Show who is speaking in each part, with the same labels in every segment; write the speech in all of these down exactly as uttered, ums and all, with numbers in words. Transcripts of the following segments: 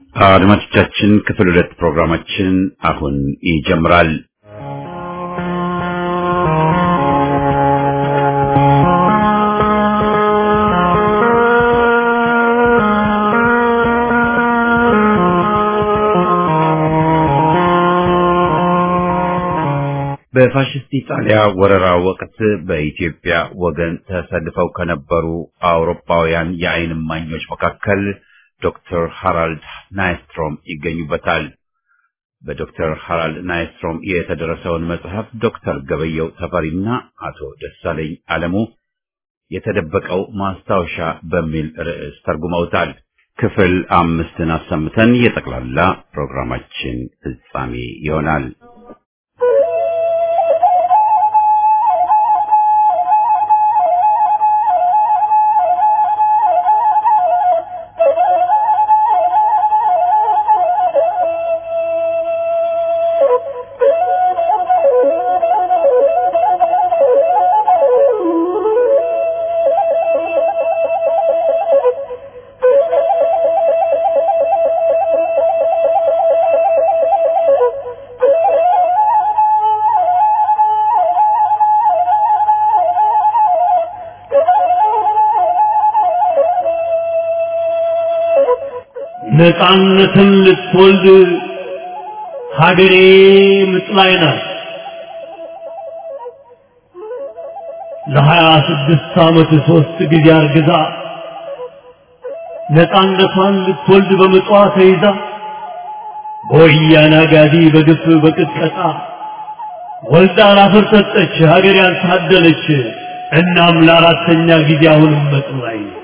Speaker 1: አድማጮቻችን ክፍል ሁለት ፕሮግራማችን አሁን ይጀምራል። በፋሽስት ኢጣሊያ ወረራ ወቅት በኢትዮጵያ ወገን ተሰልፈው ከነበሩ አውሮፓውያን የዓይን እማኞች መካከል ዶክተር ሃራልድ ናይስትሮም ይገኙበታል። በዶክተር ሃራልድ ናይስትሮም የተደረሰውን መጽሐፍ ዶክተር ገበየው ተፈሪና አቶ ደሳለኝ አለሙ የተደበቀው ማስታወሻ በሚል ርዕስ ተርጉመውታል። ክፍል አምስትን አሰምተን የጠቅላላ ፕሮግራማችን ፍጻሜ ይሆናል። ነፃነትን ልትወልድ ሀገሬ ምጥ ላይ ናት። ለሀያ ስድስት ዓመት ሶስት ጊዜ አርግዛ ነፃነቷን ልትወልድ በምጧ ተይዛ በወያኔ አጋዲ በግፍ በቅጥቀጣ ወልዳ ላፈር ሰጠች ሀገሬ ያልታደለች። እናም ለአራተኛ ጊዜ አሁንም ምጥ ላይ ነች።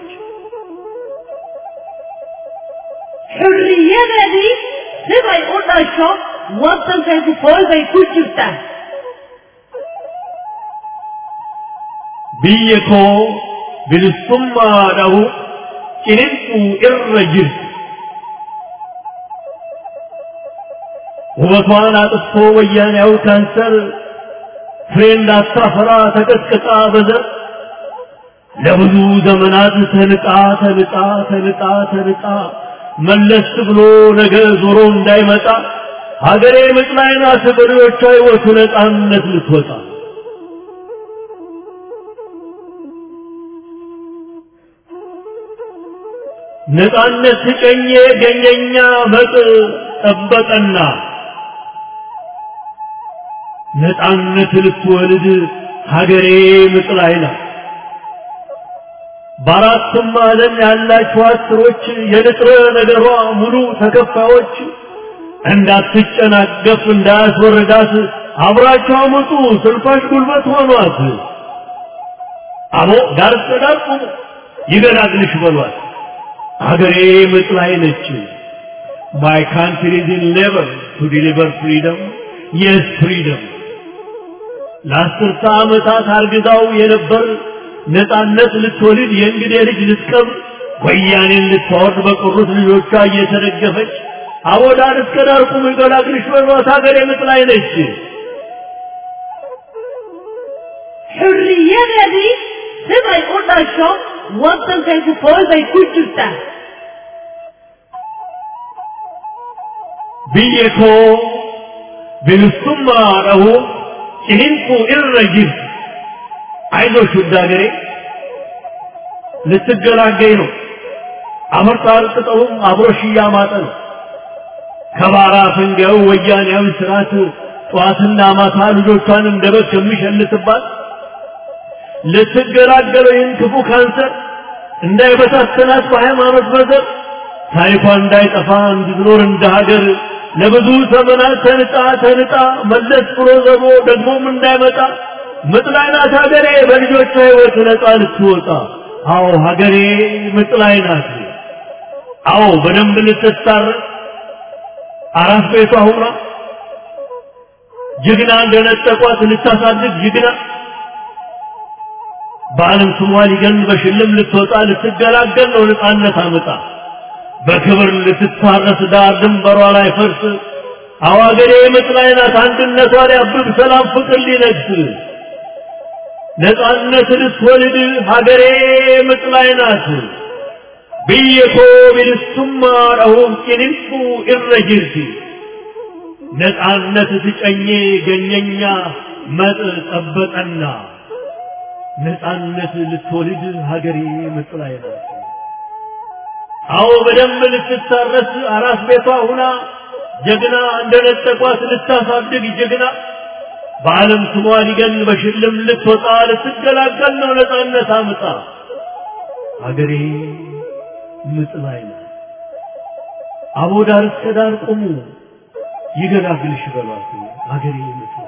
Speaker 2: Hurriyadii siday u dhasho waddankay ku foolbay ku jirtaa.
Speaker 3: biyya koo bilisummaadhahu qiniinxuu irra jirti. ውበቷን አጥፍቶ ወያኔያው ካንሰር ፍሬ እንዳታፈራ ተቀጥቅጣ በዘር ለብዙ ዘመናት ተንጣ ተንጣ ተንጣ ተንጣ መለስ ብሎ ነገ ዞሮ እንዳይመጣ ሀገሬ ምጥ ላይ ናት። በሬዎቿ ሕይወቱ ነፃነት ልትወጣ ነፃነት ሲጨኘ ገኘኛ መጥ ጠበቀና ነፃነት ልትወልድ ሀገሬ ምጥ ላይ ናት። በአራቱም ዓለም ያላችሁ አስሮች የንጥረ ነገሯ ሙሉ ተከፋዮች እንዳትጨናገፍ እንዳያስወርዳት አብራችሁ አምጡ ስልፋሽ ጉልበት ሆኗት። አቦ ዳር ተዳርቁ ይገላግልሽ በሏት ሀገሬ ምጥ ላይ ነች። My country is in labor to deliver freedom. Yes, freedom. ለአስርተ ዓመታት አርግዛው የነበር ነፃነት ልትወልድ የእንግዴ ልጅ ልትቀብር ወያኔን ልትወርድ በቁርጥ ልጆቿ እየተደገፈች አወዳር እስከ ዳር ቁም ይገላግልሽ በሏት ሀገሬ ምጥ ላይ ነች።
Speaker 2: Hurriyadii siday u dhasho waddankay ku foolbay ku jirtaa.
Speaker 3: biyya koo bilisummaadhahu qiniinxuu irra jirti. አይዞሽ ውድ ሀገሬ ልትገላገኝ ነው። አመርታ አልቅጠውም አብሮሽ እያማጠ ነው። ከባራ ፈንጋው ወያኔያዊ ስርዓት ጠዋትና ማታ ልጆቿን እንደበግ የሚሸልትባት ልትገላገለው ይህን ክፉ ካንሰር እንዳይበታተናት በሃይማኖት በዘር ታሪኳ እንዳይጠፋ እንድትኖር እንደ ሀገር ለብዙ ዘመናት ተንጣ ተንጣ መለስ ብሎ ዘቦ ደግሞም እንዳይመጣ ምጥ ላይ ናት ሀገሬ በልጆቿ ሕይወት ነፃ ልትወጣ። አዎ ሀገሬ ምጥ ላይ ናት። አዎ በደንብ ልትታረቅ አራት ቤቷ ሁና ጀግና እንደነጠቋት ልታሳድግ ጀግና በዓለም ስሟ ሊገን በሽልም ልትወጣ ልትገላገል ነው ነፃነት አመጣ በክብር ልትታረስ ዳር ድንበሯ ላይ ፈርስ። አዎ ሀገሬ ምጥ ላይ ናት አንድነቷ ሊያብብ ሰላም ፍቅር ሊነግስ ነፃነት ልትወልድ ሀገሬ ምጥ ላይ ናት።
Speaker 1: biyyatoo bilisummaa dhahuuf ciniinfuu irra jirti ነፃነት ትጨኜ ገኘኛ መጥ ጠበቀና ነፃነት ልትወልድ ሀገሬ ምጥ ላይ ናት አዎ በደም ልትታረስ አራስ ቤቷ ሁና ጀግና እንደነጠቋት ልታሳድግ ጀግና በዓለም ስሟ ሊገን በሽልም ልትወጣ ልትገላገል ነው ነፃነት አምጣ ሀገሬ ምጥ ላይ ናት አቦ ዳር እስከ ዳር ቆሙ ይገላግልሽ በሏት ሀገሬ ምጥ ላይ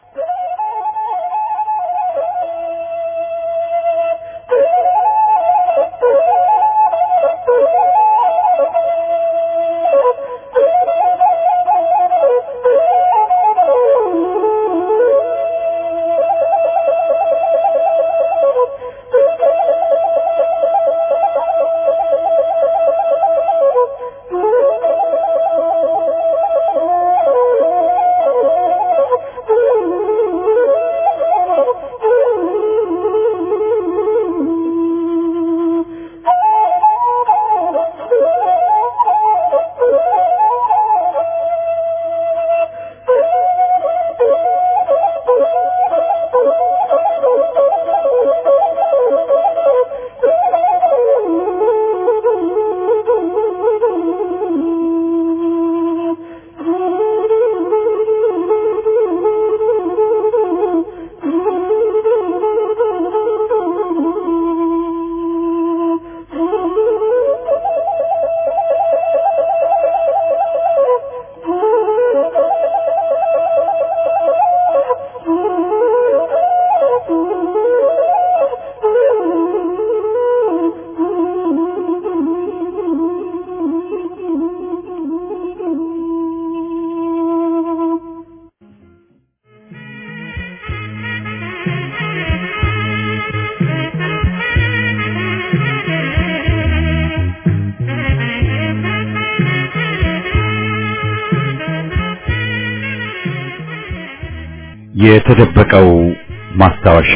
Speaker 4: የተደበቀው ማስታወሻ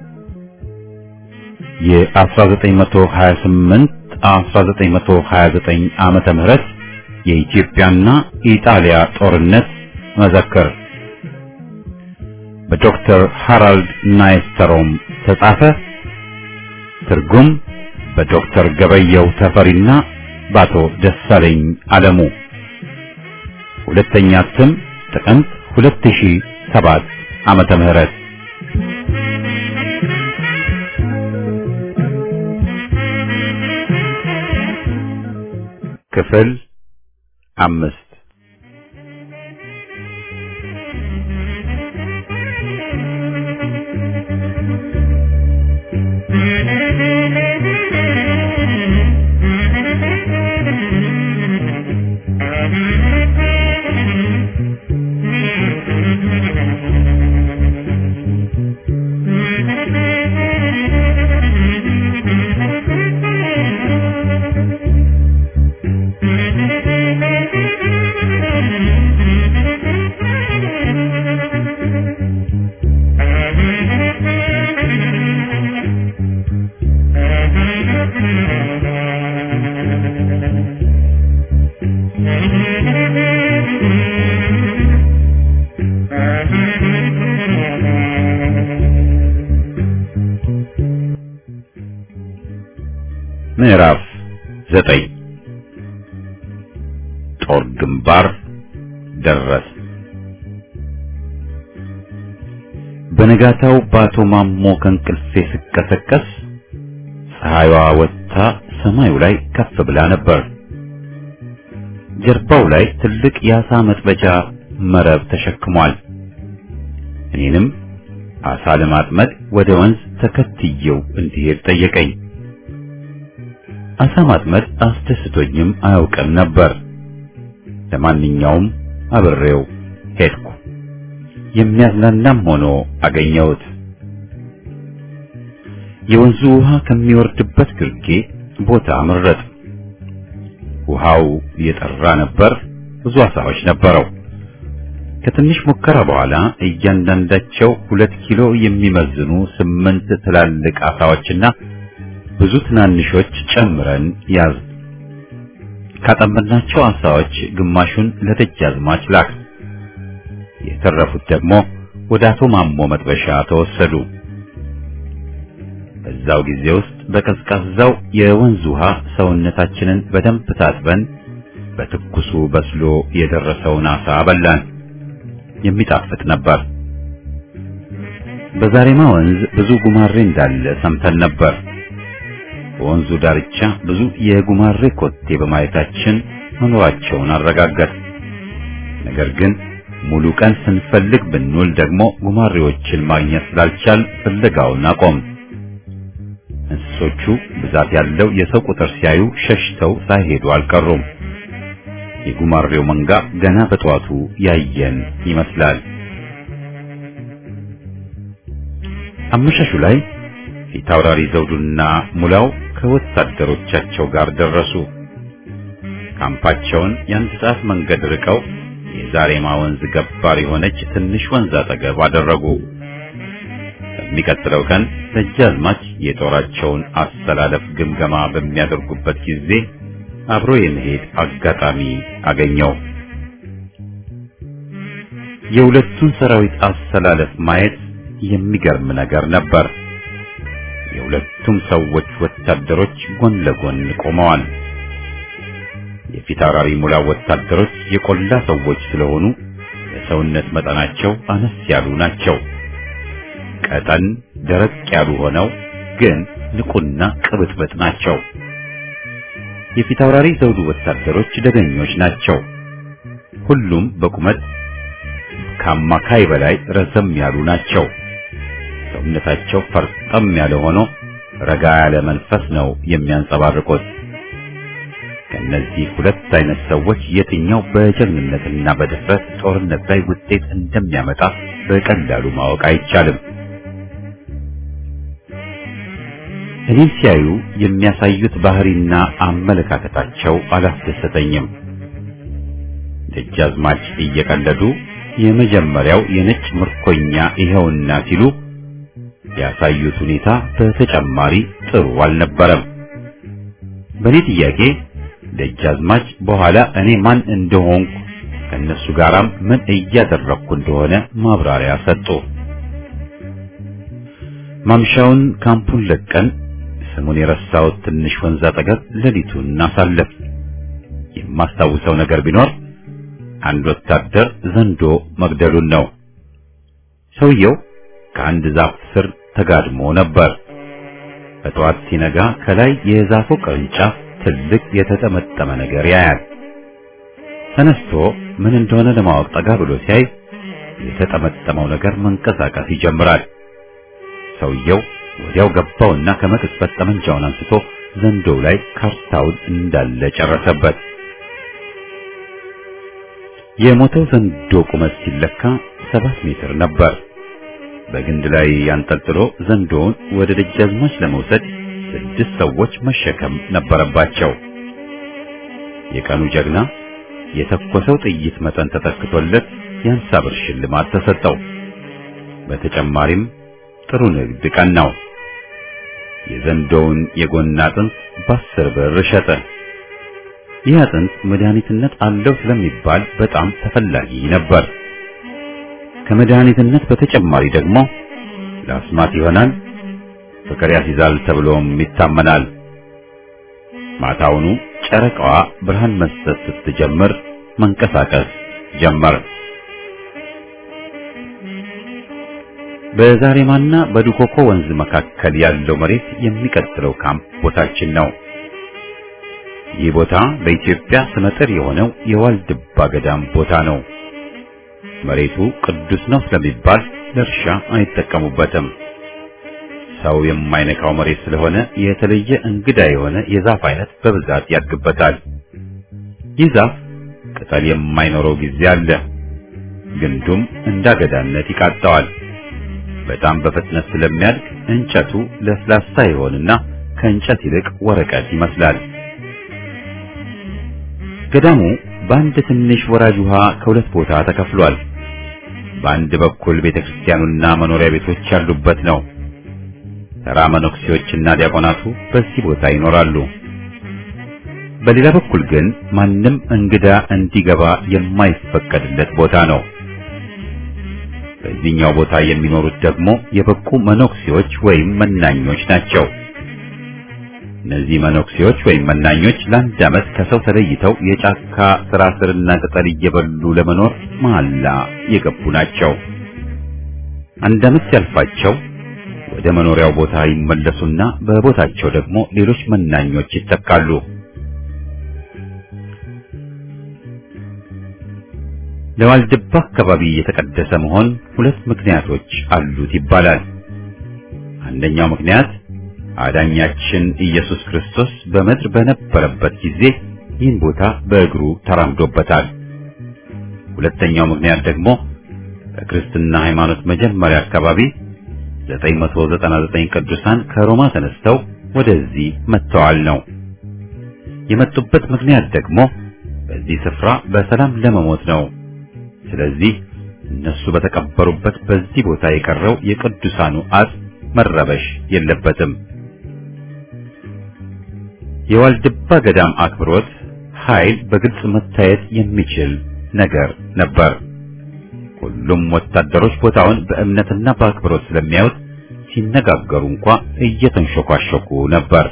Speaker 4: የ1928 1929 ዓመተ ምህረት የኢትዮጵያና ኢጣሊያ ጦርነት መዘክር በዶክተር ሃራልድ ናይስተሮም ተጻፈ። ትርጉም በዶክተር ገበየው ተፈሪና በአቶ ደሳለኝ አለሙ። ሁለተኛ እትም ጥቅምት ሁለት ሺህ ሰባት ዓመተ ምህረት ክፍል አምስት ምዕራፍ ዘጠኝ ጦር ግንባር ደረስ። በነጋታው ባቶ ማሞ ከእንቅልፌ ስቀሰቀስ ፀሐይዋ ወጥታ ሰማዩ ላይ ከፍ ብላ ነበር። ጀርባው ላይ ትልቅ የአሳ መጥበጃ መረብ ተሸክሟል። እኔንም አሳ ለማጥመድ ወደ ወንዝ ተከትየው እንዲሄድ ጠየቀኝ። አሳ ማጥመድ አስደስቶኝም አያውቅም ነበር። ለማንኛውም አብሬው ሄድኩ። የሚያዝናናም ሆኖ አገኘሁት። የወንዙ ውሃ ከሚወርድበት ግርጌ ቦታ መረጥ። ውሃው እየጠራ ነበር። ብዙ አሳዎች ነበረው። ከትንሽ ሙከራ በኋላ እያንዳንዳቸው ሁለት ኪሎ የሚመዝኑ ስምንት ትላልቅ አሳዎችና ብዙ ትናንሾች ጨምረን ያዝ ካጠመድናቸው አሳዎች ግማሹን ለደጃዝማች ላክ። የተረፉት ደግሞ ወደ አቶ ማሞ መጥበሻ ተወሰዱ። በዛው ጊዜ ውስጥ በቀዝቃዛው የወንዝ ውሃ ሰውነታችንን በደንብ ታጥበን በትኩሱ በስሎ የደረሰውን አሳ በላን። የሚጣፍጥ ነበር። በዛሬማ ወንዝ ብዙ ጉማሬ እንዳለ ሰምተን ነበር። በወንዙ ዳርቻ ብዙ የጉማሬ ኮቴ በማየታችን መኖራቸውን አረጋገጥ። ነገር ግን ሙሉ ቀን ስንፈልግ ብንውል ደግሞ ጉማሬዎችን ማግኘት ስላልቻል ፍለጋውን አቆም። እንስሶቹ ብዛት ያለው የሰው ቁጥር ሲያዩ ሸሽተው ሳይሄዱ አልቀሩም። የጉማሬው መንጋ ገና በጠዋቱ ያየን ይመስላል። አመሻሹ ላይ ፊታውራሪ ዘውዱና ሙላው ከወታደሮቻቸው ጋር ደረሱ። ካምፓቸውን የአንድ ሰዓት መንገድ ርቀው የዛሬማ ወንዝ ገባር የሆነች ትንሽ ወንዝ አጠገብ አደረጉ። በሚቀጥለው ቀን ደጃዝማች የጦራቸውን አስተላለፍ ግምገማ በሚያደርጉበት ጊዜ አብሮ የመሄድ አጋጣሚ አገኘው። የሁለቱን ሰራዊት አስተላለፍ ማየት የሚገርም ነገር ነበር። የሁለቱም ሰዎች ወታደሮች ጎን ለጎን ቆመዋል። የፊታውራሪ ሙላው ወታደሮች የቆላ ሰዎች ስለሆኑ የሰውነት መጠናቸው አነስ ያሉ ናቸው። ቀጠን ደረቅ ያሉ ሆነው ግን ንቁና ቅብጥብጥ ናቸው። የፊታውራሪ ዘውዱ ወታደሮች ደገኞች ናቸው። ሁሉም በቁመት ከአማካይ በላይ ረዘም ያሉ ናቸው። ሰውነታቸው ፈርጠም ያለ ሆኖ ረጋ ያለ መንፈስ ነው የሚያንጸባርቁት። ከነዚህ ሁለት አይነት ሰዎች የትኛው በጀግንነትና በድፍረት ጦርነት ላይ ውጤት እንደሚያመጣ በቀላሉ ማወቅ አይቻልም። እኔን ሲያዩ የሚያሳዩት ባህሪና አመለካከታቸው አላስደሰተኝም። ደጃዝማች እየቀለዱ የመጀመሪያው የነጭ ምርኮኛ ይኸውና ሲሉ ያሳዩት ሁኔታ በተጨማሪ ጥሩ አልነበረም። በኔ ጥያቄ ደጃዝማች በኋላ እኔ ማን እንደሆንኩ ከነሱ ጋራም ምን እያደረኩ እንደሆነ ማብራሪያ ሰጡ። ማምሻውን ካምፑን ለቀን ስሙን የረሳሁት ትንሽ ወንዝ አጠገብ ሌሊቱን አሳለፍ። የማስታውሰው ነገር ቢኖር አንድ ወታደር ዘንዶ መግደሉን ነው። ሰውየው ከአንድ ዛፍ ስር ተጋድሞ ነበር። በጠዋት ሲነጋ ከላይ የዛፉ ቅርንጫፍ ትልቅ የተጠመጠመ ነገር ያያል። ተነስቶ ምን እንደሆነ ለማወቅ ጠጋ ብሎ ሲያይ የተጠመጠመው ነገር መንቀሳቀስ ይጀምራል። ሰውየው ወዲያው ገባውና ከመቅጽበት ጠመንጃውን አንስቶ ዘንዶው ላይ ካርታውን እንዳለ ጨረሰበት። የሞተው ዘንዶ ቁመት ሲለካ ሰባት ሜትር ነበር። በግንድ ላይ ያንጠልጥሎ ዘንዶውን ወደ ደጃዝማች ለመውሰድ ስድስት ሰዎች መሸከም ነበረባቸው። የቀኑ ጀግና የተኮሰው ጥይት መጠን ተተክቶለት የአምሳ ብር ሽልማት ተሰጠው። በተጨማሪም ጥሩ ንግድ ቀን ነው። የዘንዶውን የጎን አጥንት በአስር ብር ሸጠ። ይህ አጥንት መድኃኒትነት አለው ስለሚባል በጣም ተፈላጊ ነበር። ከመድኃኒትነት በተጨማሪ ደግሞ ለአስማት ይሆናል፣ ፍቅር ያስይዛል ተብሎም ይታመናል። ማታውኑ ጨረቃዋ ብርሃን መስጠት ስትጀምር መንቀሳቀስ ጀመር። በዛሬማና በዱኮኮ ወንዝ መካከል ያለው መሬት የሚቀጥለው ካምፕ ቦታችን ነው። ይህ ቦታ በኢትዮጵያ ስመጥር የሆነው የዋልድባ ገዳም ቦታ ነው። መሬቱ ቅዱስ ነው ስለሚባል ለእርሻ አይጠቀሙበትም። ሰው የማይነካው መሬት ስለሆነ የተለየ እንግዳ የሆነ የዛፍ አይነት በብዛት ያድግበታል። ይህ ዛፍ ቅጠል የማይኖረው ጊዜ አለ። ግንዱም እንዳገዳነት ይቃጣዋል። በጣም በፍጥነት ስለሚያድግ እንጨቱ ለስላሳ ይሆንና ከእንጨት ይልቅ ወረቀት ይመስላል። ገዳሙ በአንድ ትንሽ ወራጅ ውሃ ከሁለት ቦታ ተከፍሏል። በአንድ በኩል ቤተክርስቲያኑና መኖሪያ ቤቶች ያሉበት ነው። ተራ መነኩሴዎችና ዲያቆናቱ በዚህ ቦታ ይኖራሉ። በሌላ በኩል ግን ማንም እንግዳ እንዲገባ የማይፈቀድለት ቦታ ነው። በዚህኛው ቦታ የሚኖሩት ደግሞ የበቁ መነኩሴዎች ወይም መናኞች ናቸው። እነዚህ መነኩሴዎች ወይም መናኞች ለአንድ ዓመት ከሰው ተለይተው የጫካ ስራ ስርና ቅጠል እየበሉ ለመኖር መሐላ የገቡ ናቸው። አንድ ዓመት ሲያልፋቸው ወደ መኖሪያው ቦታ ይመለሱና በቦታቸው ደግሞ ሌሎች መናኞች ይተካሉ። ለዋልድባ አካባቢ የተቀደሰ መሆን ሁለት ምክንያቶች አሉት ይባላል። አንደኛው ምክንያት አዳኛችን ኢየሱስ ክርስቶስ በምድር በነበረበት ጊዜ ይህን ቦታ በእግሩ ተራምዶበታል። ሁለተኛው ምክንያት ደግሞ በክርስትና ሃይማኖት መጀመሪያ አካባቢ ዘጠኝ መቶ ዘጠና ዘጠኝ ቅዱሳን ከሮማ ተነስተው ወደዚህ መጥተዋል ነው። የመጡበት ምክንያት ደግሞ በዚህ ስፍራ በሰላም ለመሞት ነው። ስለዚህ እነሱ በተቀበሩበት በዚህ ቦታ የቀረው የቅዱሳኑ አጽም መረበሽ የለበትም። የዋልድባ ገዳም አክብሮት ኃይል በግልጽ መታየት የሚችል ነገር ነበር። ሁሉም ወታደሮች ቦታውን በእምነትና በአክብሮት ስለሚያዩት ሲነጋገሩ እንኳን እየተንሾካሾኩ ነበር።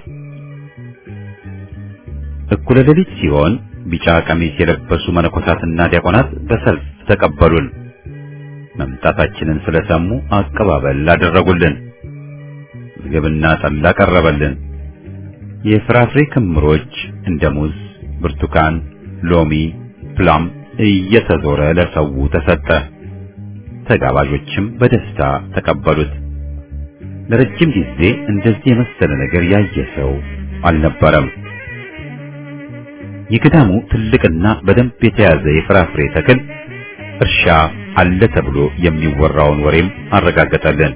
Speaker 4: እኩለ ሌሊት ሲሆን ቢጫ ቀሚስ የለበሱ መነኮሳትና ዲያቆናት በሰልፍ ተቀበሉን። መምጣታችንን ስለሰሙ አቀባበል አደረጉልን። ምግብና ጠላ ቀረበልን። የፍራፍሬ ክምሮች እንደ ሙዝ፣ ብርቱካን፣ ሎሚ፣ ፕላም እየተዞረ ለሰው ተሰጠ። ተጋባዦችም በደስታ ተቀበሉት። ለረጅም ጊዜ እንደዚህ የመሰለ ነገር ያየ ሰው አልነበረም። የገዳሙ ትልቅና በደንብ የተያዘ የፍራፍሬ ተክል እርሻ አለ ተብሎ የሚወራውን ወሬም አረጋገጠልን።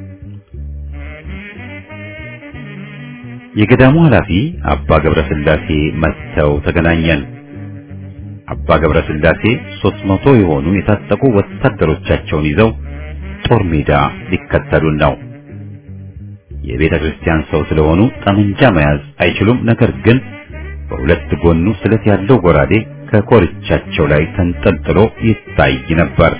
Speaker 4: የገዳሙ ኃላፊ አባ ገብረስላሴ መጥተው ተገናኘን። አባ ገብረስላሴ ሦስት መቶ የሆኑ የታጠቁ ወታደሮቻቸውን ይዘው ጦር ሜዳ ሊከተሉን ነው። የቤተ ክርስቲያን ሰው ስለሆኑ ጠመንጃ መያዝ አይችሉም። ነገር ግን በሁለት ጎኑ ስለት ያለው ጎራዴ ከኮርቻቸው ላይ ተንጠልጥሎ ይታይ ነበር።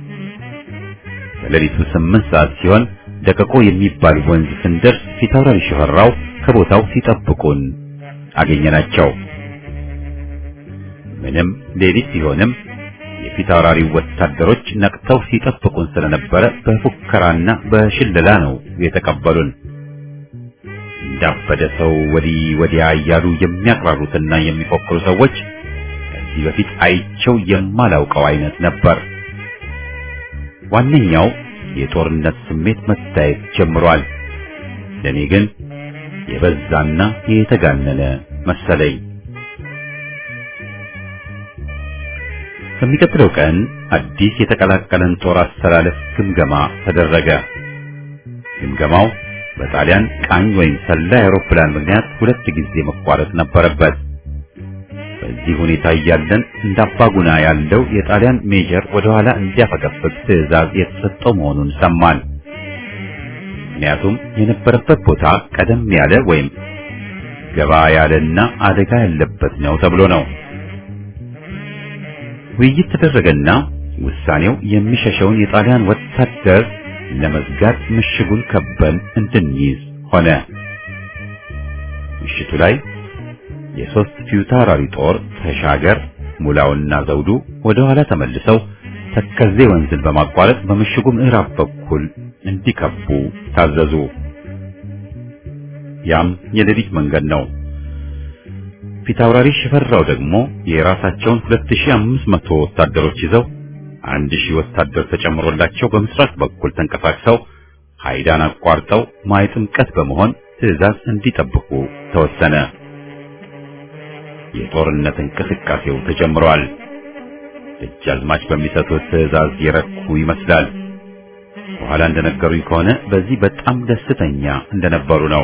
Speaker 4: በሌሊቱ ስምንት ሰዓት ሲሆን ደቀቆ የሚባል ወንዝ ስንደርስ ፊታውራሪ ሽፈራው ከቦታው ሲጠብቁን አገኘናቸው። ምንም ሌሊት ሲሆንም የፊታውራሪ ወታደሮች ነቅተው ሲጠብቁን ስለነበረ በፉከራና በሽለላ ነው የተቀበሉን። እንዳበደ ሰው ወዲህ ወዲያ እያሉ የሚያቅራሩትና የሚፎክሩ ሰዎች ከዚህ በፊት አይቸው የማላውቀው አይነት ነበር። ዋነኛው የጦርነት ስሜት መታየት ጀምሯል። ለኔ ግን የበዛና የተጋነነ መሰለኝ። በሚቀጥለው ቀን አዲስ የተቀላቀለን ጦር አሰላለፍ ግምገማ ተደረገ። ግምገማው በጣሊያን ቃኝ ወይም ሰላይ አውሮፕላን ምክንያት ሁለት ጊዜ መቋረጥ ነበረበት። በዚህ ሁኔታ እያለን እንዳባጉና ያለው የጣሊያን ሜጀር ወደ ኋላ እንዲያፈገፍግ ትዕዛዝ የተሰጠው መሆኑን ሰማን። ምክንያቱም የነበረበት ቦታ ቀደም ያለ ወይም ገባ ያለና አደጋ ያለበት ነው ተብሎ ነው። ውይይት ተደረገና ውሳኔው የሚሸሸውን የጣሊያን ወታደር ለመዝጋት ምሽጉን ከበን እንድንይዝ ሆነ። ምሽቱ ላይ የሶስት ፊታውራሪ ጦር ተሻገር፣ ሙላውና ዘውዱ ወደ ኋላ ተመልሰው ተከዜ ወንዝን በማቋረጥ በምሽጉ ምዕራብ በኩል እንዲከቡ ታዘዙ። ያም የሌሊት መንገድ ነው። ፊታውራሪ ሽፈራው ደግሞ የራሳቸውን ሁለት ሺህ አምስት መቶ ወታደሮች ይዘው አንድ ሺህ ወታደር ተጨምሮላቸው በምስራቅ በኩል ተንቀሳቅሰው ሃይዳን አቋርጠው ማይጥምቀት በመሆን ትዕዛዝ እንዲጠብቁ ተወሰነ። የጦርነት እንቅስቃሴው ተጀምሯል። ደጃዝማች በሚሰጡት ትዕዛዝ የረኩ ይመስላል። በኋላ እንደነገሩኝ ከሆነ በዚህ በጣም ደስተኛ እንደነበሩ ነው።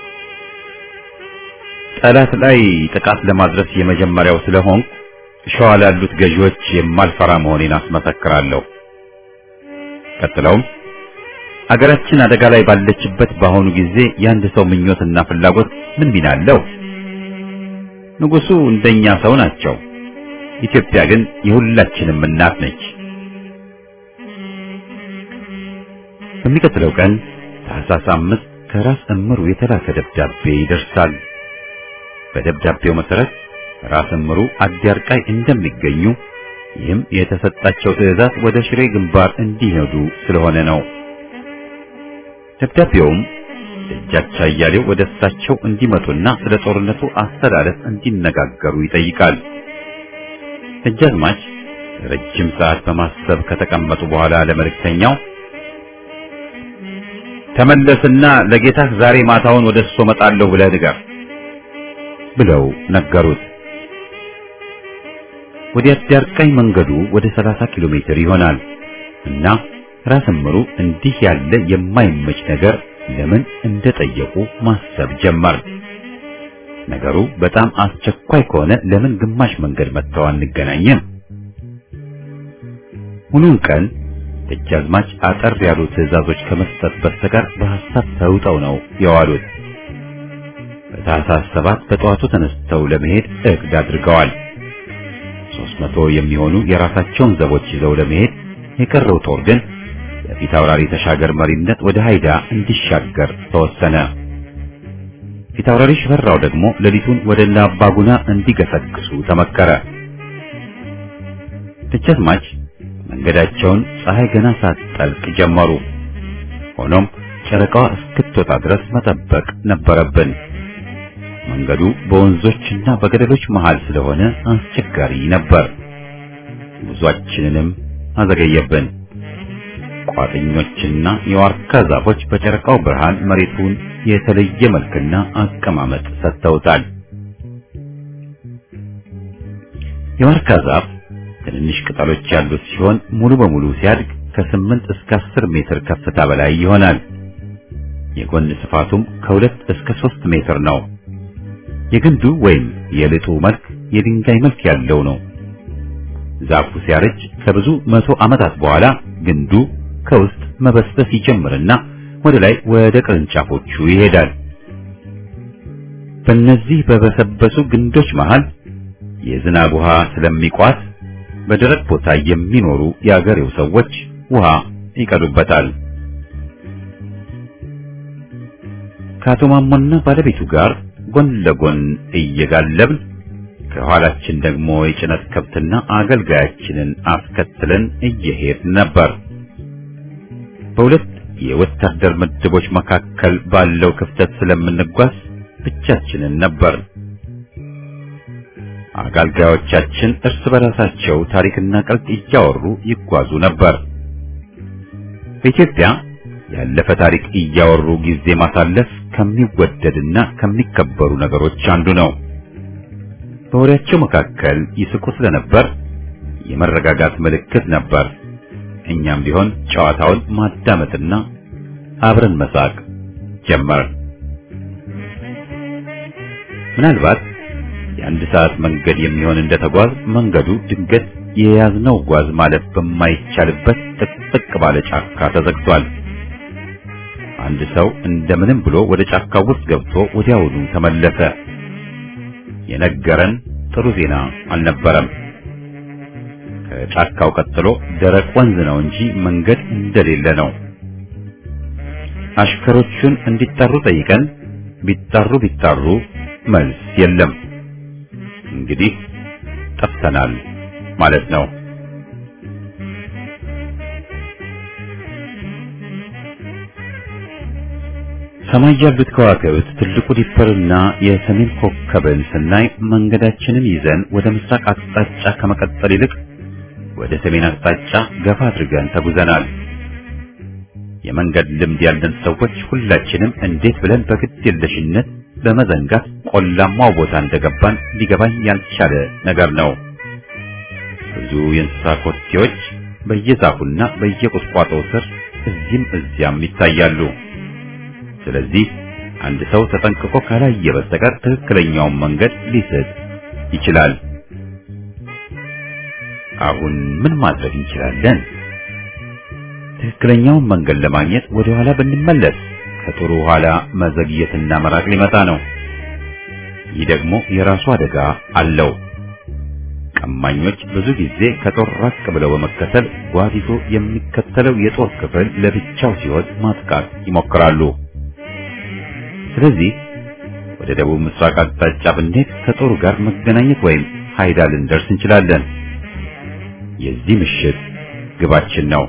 Speaker 4: ጠላት ላይ ጥቃት ለማድረስ የመጀመሪያው ስለሆን ሸዋ ላሉት ገዢዎች የማልፈራ መሆኔን አስመሰክራለሁ። ቀጥለውም አገራችን አደጋ ላይ ባለችበት በአሁኑ ጊዜ የአንድ ሰው ምኞትና ፍላጎት ምን ሚና አለው? ንጉሱ እንደኛ ሰው ናቸው። ኢትዮጵያ ግን የሁላችንም እናት ነች። በሚቀጥለው ቀን ታህሳስ አምስት ከራስ እምሩ የተላከ ደብዳቤ ይደርሳል። በደብዳቤው መሰረት ራስ እምሩ አዲያርቃይ እንደሚገኙ፣ ይህም የተሰጣቸው ትዕዛዝ ወደ ሽሬ ግንባር እንዲሄዱ ስለሆነ ነው። ደብዳቤውም ደጃች አያሌው ወደ እሳቸው እንዲመጡና ስለ ጦርነቱ አስተላለፍ እንዲነጋገሩ ይጠይቃል። ደጃዝማች ረጅም ሰዓት በማሰብ ከተቀመጡ በኋላ ለመልእክተኛው ተመለስና ለጌታህ ዛሬ ማታውን ወደሱ መጣለሁ ብለህ ንገር ብለው ነገሩት። ወደ አዲያርቃይ መንገዱ ወደ ሰላሳ ኪሎ ሜትር ይሆናል እና ራስ እምሩ እንዲህ ያለ የማይመች ነገር ለምን እንደጠየቁ ማሰብ ጀመር። ነገሩ በጣም አስቸኳይ ከሆነ ለምን ግማሽ መንገድ መጥተው አንገናኝም? ሙሉን ቀን ደጃዝማች አጠር ያሉ ትዕዛዞች ከመስጠት በስተቀር በሐሳብ ተውጠው ነው የዋሉት። በታህሳስ ሰባት በጠዋቱ ተነስተው ለመሄድ እቅድ አድርገዋል። ሦስት መቶ የሚሆኑ የራሳቸውን ዘቦች ይዘው ለመሄድ፣ የቀረው ጦር ግን በፊት አውራሪ ተሻገር መሪነት ወደ ሃይዳ እንዲሻገር ተወሰነ። ፊት አውራሪ ሽፈራው ደግሞ ሌሊቱን ወደ አባጉና እንዲገሰግሱ ተመከረ። ደጃዝማች መንገዳቸውን ፀሐይ ገና ሳትጠልቅ ጀመሩ። ሆኖም ጨረቃዋ እስክትወጣ ድረስ መጠበቅ ነበረብን። መንገዱ በወንዞችና በገደሎች መሃል ስለሆነ አስቸጋሪ ነበር። ጉዟችንንም አዘገየብን። ቋጥኞችና የዋርካ ዛፎች በጨረቃው ብርሃን መሬቱን የተለየ መልክና አቀማመጥ ሰጥተውታል። የዋርካ ዛፍ ትንንሽ ቅጠሎች ያሉት ሲሆን ሙሉ በሙሉ ሲያድግ ከስምንት እስከ አስር ሜትር ከፍታ በላይ ይሆናል። የጎን ስፋቱም ከሁለት እስከ ሦስት ሜትር ነው። የግንዱ ወይም የልጡ መልክ የድንጋይ መልክ ያለው ነው። ዛፉ ሲያረጅ ከብዙ መቶ ዓመታት በኋላ ግንዱ ከውስጥ መበስበስ ይጀምርና ወደ ላይ ወደ ቅርንጫፎቹ ይሄዳል። በእነዚህ በበሰበሱ ግንዶች መሃል የዝናብ ውሃ ስለሚቋት በደረቅ ቦታ የሚኖሩ የአገሬው ሰዎች ውሃ ይቀዱበታል። ከአቶ ማሞና ባለቤቱ ጋር ጎን ለጎን እየጋለብን ከኋላችን ደግሞ የጭነት ከብትና አገልጋያችንን አስከትለን እየሄድን ነበር። በሁለት የወታደር ምድቦች መካከል ባለው ክፍተት ስለምንጓዝ ብቻችንን ነበር። አገልጋዮቻችን እርስ በራሳቸው ታሪክና ቀልድ እያወሩ ይጓዙ ነበር። በኢትዮጵያ ያለፈ ታሪክ እያወሩ ጊዜ ማሳለፍ ከሚወደድና ከሚከበሩ ነገሮች አንዱ ነው። በወሬያቸው መካከል ይስቁ ስለነበር የመረጋጋት ምልክት ነበር። እኛም ቢሆን ጨዋታውን ማዳመጥና አብረን መሳቅ ጀመር። ምናልባት የአንድ ሰዓት መንገድ የሚሆን እንደተጓዝ መንገዱ ድንገት የያዝነው ጓዝ ማለት በማይቻልበት ጥቅጥቅ ባለ ጫካ ተዘግቷል። አንድ ሰው እንደምንም ብሎ ወደ ጫካው ውስጥ ገብቶ ወዲያውኑ ተመለሰ። የነገረን ጥሩ ዜና አልነበረም። ከጫካው ቀጥሎ ደረቅ ወንዝ ነው እንጂ መንገድ እንደሌለ ነው። አሽከሮቹን እንዲጠሩ ጠይቀን ቢጠሩ ቢጠሩ መልስ የለም። እንግዲህ ጠፍተናል ማለት ነው። ሰማይ ያሉት ከዋክብት ትልቁ ዲፐርና የሰሜን ኮከብን ስናይ መንገዳችንን ይዘን ወደ ምስራቅ አቅጣጫ ከመቀጠል ይልቅ ወደ ሰሜን አቅጣጫ ገፋ አድርገን ተጉዘናል። የመንገድ ልምድ ያለን ሰዎች ሁላችንም እንዴት ብለን በግድ የለሽነት በመዘንጋት ቆላማው ቦታ እንደገባን ሊገባኝ ያልቻለ ነገር ነው። ብዙ የእንስሳ ኮቴዎች በየዛፉና በየቁጥቋጦው ስር እዚህም እዚያም ይታያሉ። ስለዚህ አንድ ሰው ተጠንቅቆ ካላየ በስተቀር ትክክለኛውን መንገድ ሊስት ይችላል። አሁን ምን ማድረግ እንችላለን? ትክክለኛውን መንገድ ለማግኘት ወደ ኋላ ብንመለስ ከጥሩ ኋላ መዘግየትና መራቅ ሊመጣ ነው። ይህ ደግሞ የራሱ አደጋ አለው። ቀማኞች ብዙ ጊዜ ከጦር ራቅ ብለው በመከተል ጓዝ ይዞ የሚከተለው የጦር ክፍል ለብቻው ሲሆን ማጥቃት ይሞክራሉ። ስለዚህ ወደ ደቡብ ምስራቅ አቅጣጫ ብንሄድ ከጦሩ ጋር መገናኘት ወይም ሀይዳ ልንደርስ እንችላለን። የዚህ ምሽት ግባችን ነው።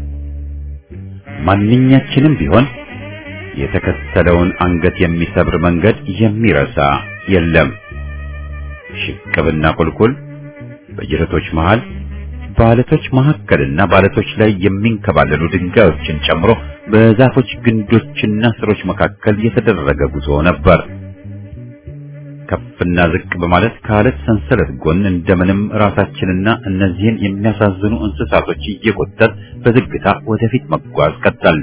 Speaker 4: ማንኛችንም ቢሆን የተከተለውን አንገት የሚሰብር መንገድ የሚረሳ የለም። ሽቅብና ቁልቁል፣ በጅረቶች መሃል፣ በአለቶች መካከልና በአለቶች ላይ የሚንከባለሉ ድንጋዮችን ጨምሮ በዛፎች ግንዶችና ስሮች መካከል የተደረገ ጉዞ ነበር። ከፍና ዝቅ በማለት ከአለት ሰንሰለት ጎን እንደምንም ራሳችንና እነዚህን የሚያሳዝኑ እንስሳቶች እየጎተት በዝግታ ወደፊት መጓዝ ቀጠል።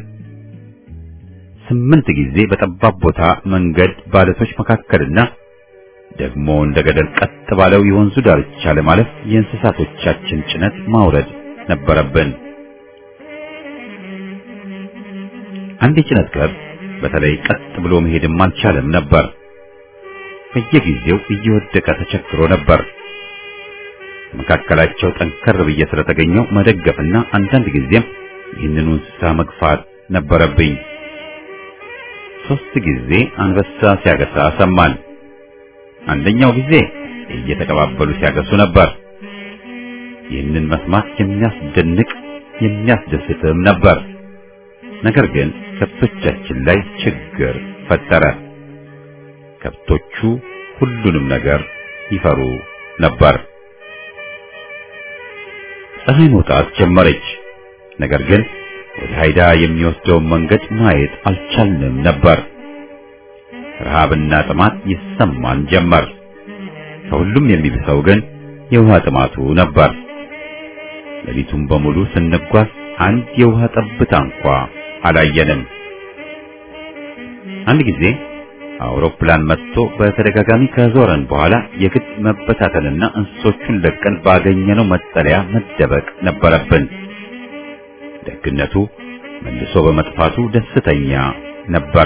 Speaker 4: ስምንት ጊዜ በጠባብ ቦታ መንገድ በአለቶች መካከልና ደግሞ እንደ ገደል ቀጥ ባለው የወንዙ ዳርቻ ለማለፍ የእንስሳቶቻችን ጭነት ማውረድ ነበረብን። አንድ የጭነት ከብት በተለይ ቀጥ ብሎ መሄድም አልቻለም ነበር። በየጊዜው እየወደቀ ተቸግሮ ነበር። መካከላቸው ጠንከር ብዬ ስለተገኘው መደገፍና አንዳንድ ጊዜም ይህንኑ እንስሳ መግፋት ነበረብኝ። ሶስት ጊዜ አንበሳ ሲያገሳ ሰማን። አንደኛው ጊዜ እየተቀባበሉ ሲያገሱ ነበር። ይህንን መስማት የሚያስደንቅ የሚያስደስትም ነበር። ነገር ግን ከብቶቻችን ላይ ችግር ፈጠረ። ከብቶቹ ሁሉንም ነገር ይፈሩ ነበር። ፀሐይ መውጣት ጀመረች። ነገር ግን ወደ ሀይዳ የሚወስደውን መንገድ ማየት አልቻልንም ነበር። ረሃብና ጥማት ይሰማን ጀመር። ከሁሉም የሚብሰው ግን የውሃ ጥማቱ ነበር። ሌሊቱን በሙሉ ስንጓዝ አንድ የውሃ ጠብታ እንኳ አላየንም። አንድ ጊዜ አውሮፕላን መጥቶ በተደጋጋሚ ከዞረን በኋላ የግድ መበታተንና እንስሶቹን ለቀን ባገኘነው መጠለያ መደበቅ ነበረብን። ደግነቱ መልሶ በመጥፋቱ ደስተኛ ነበር።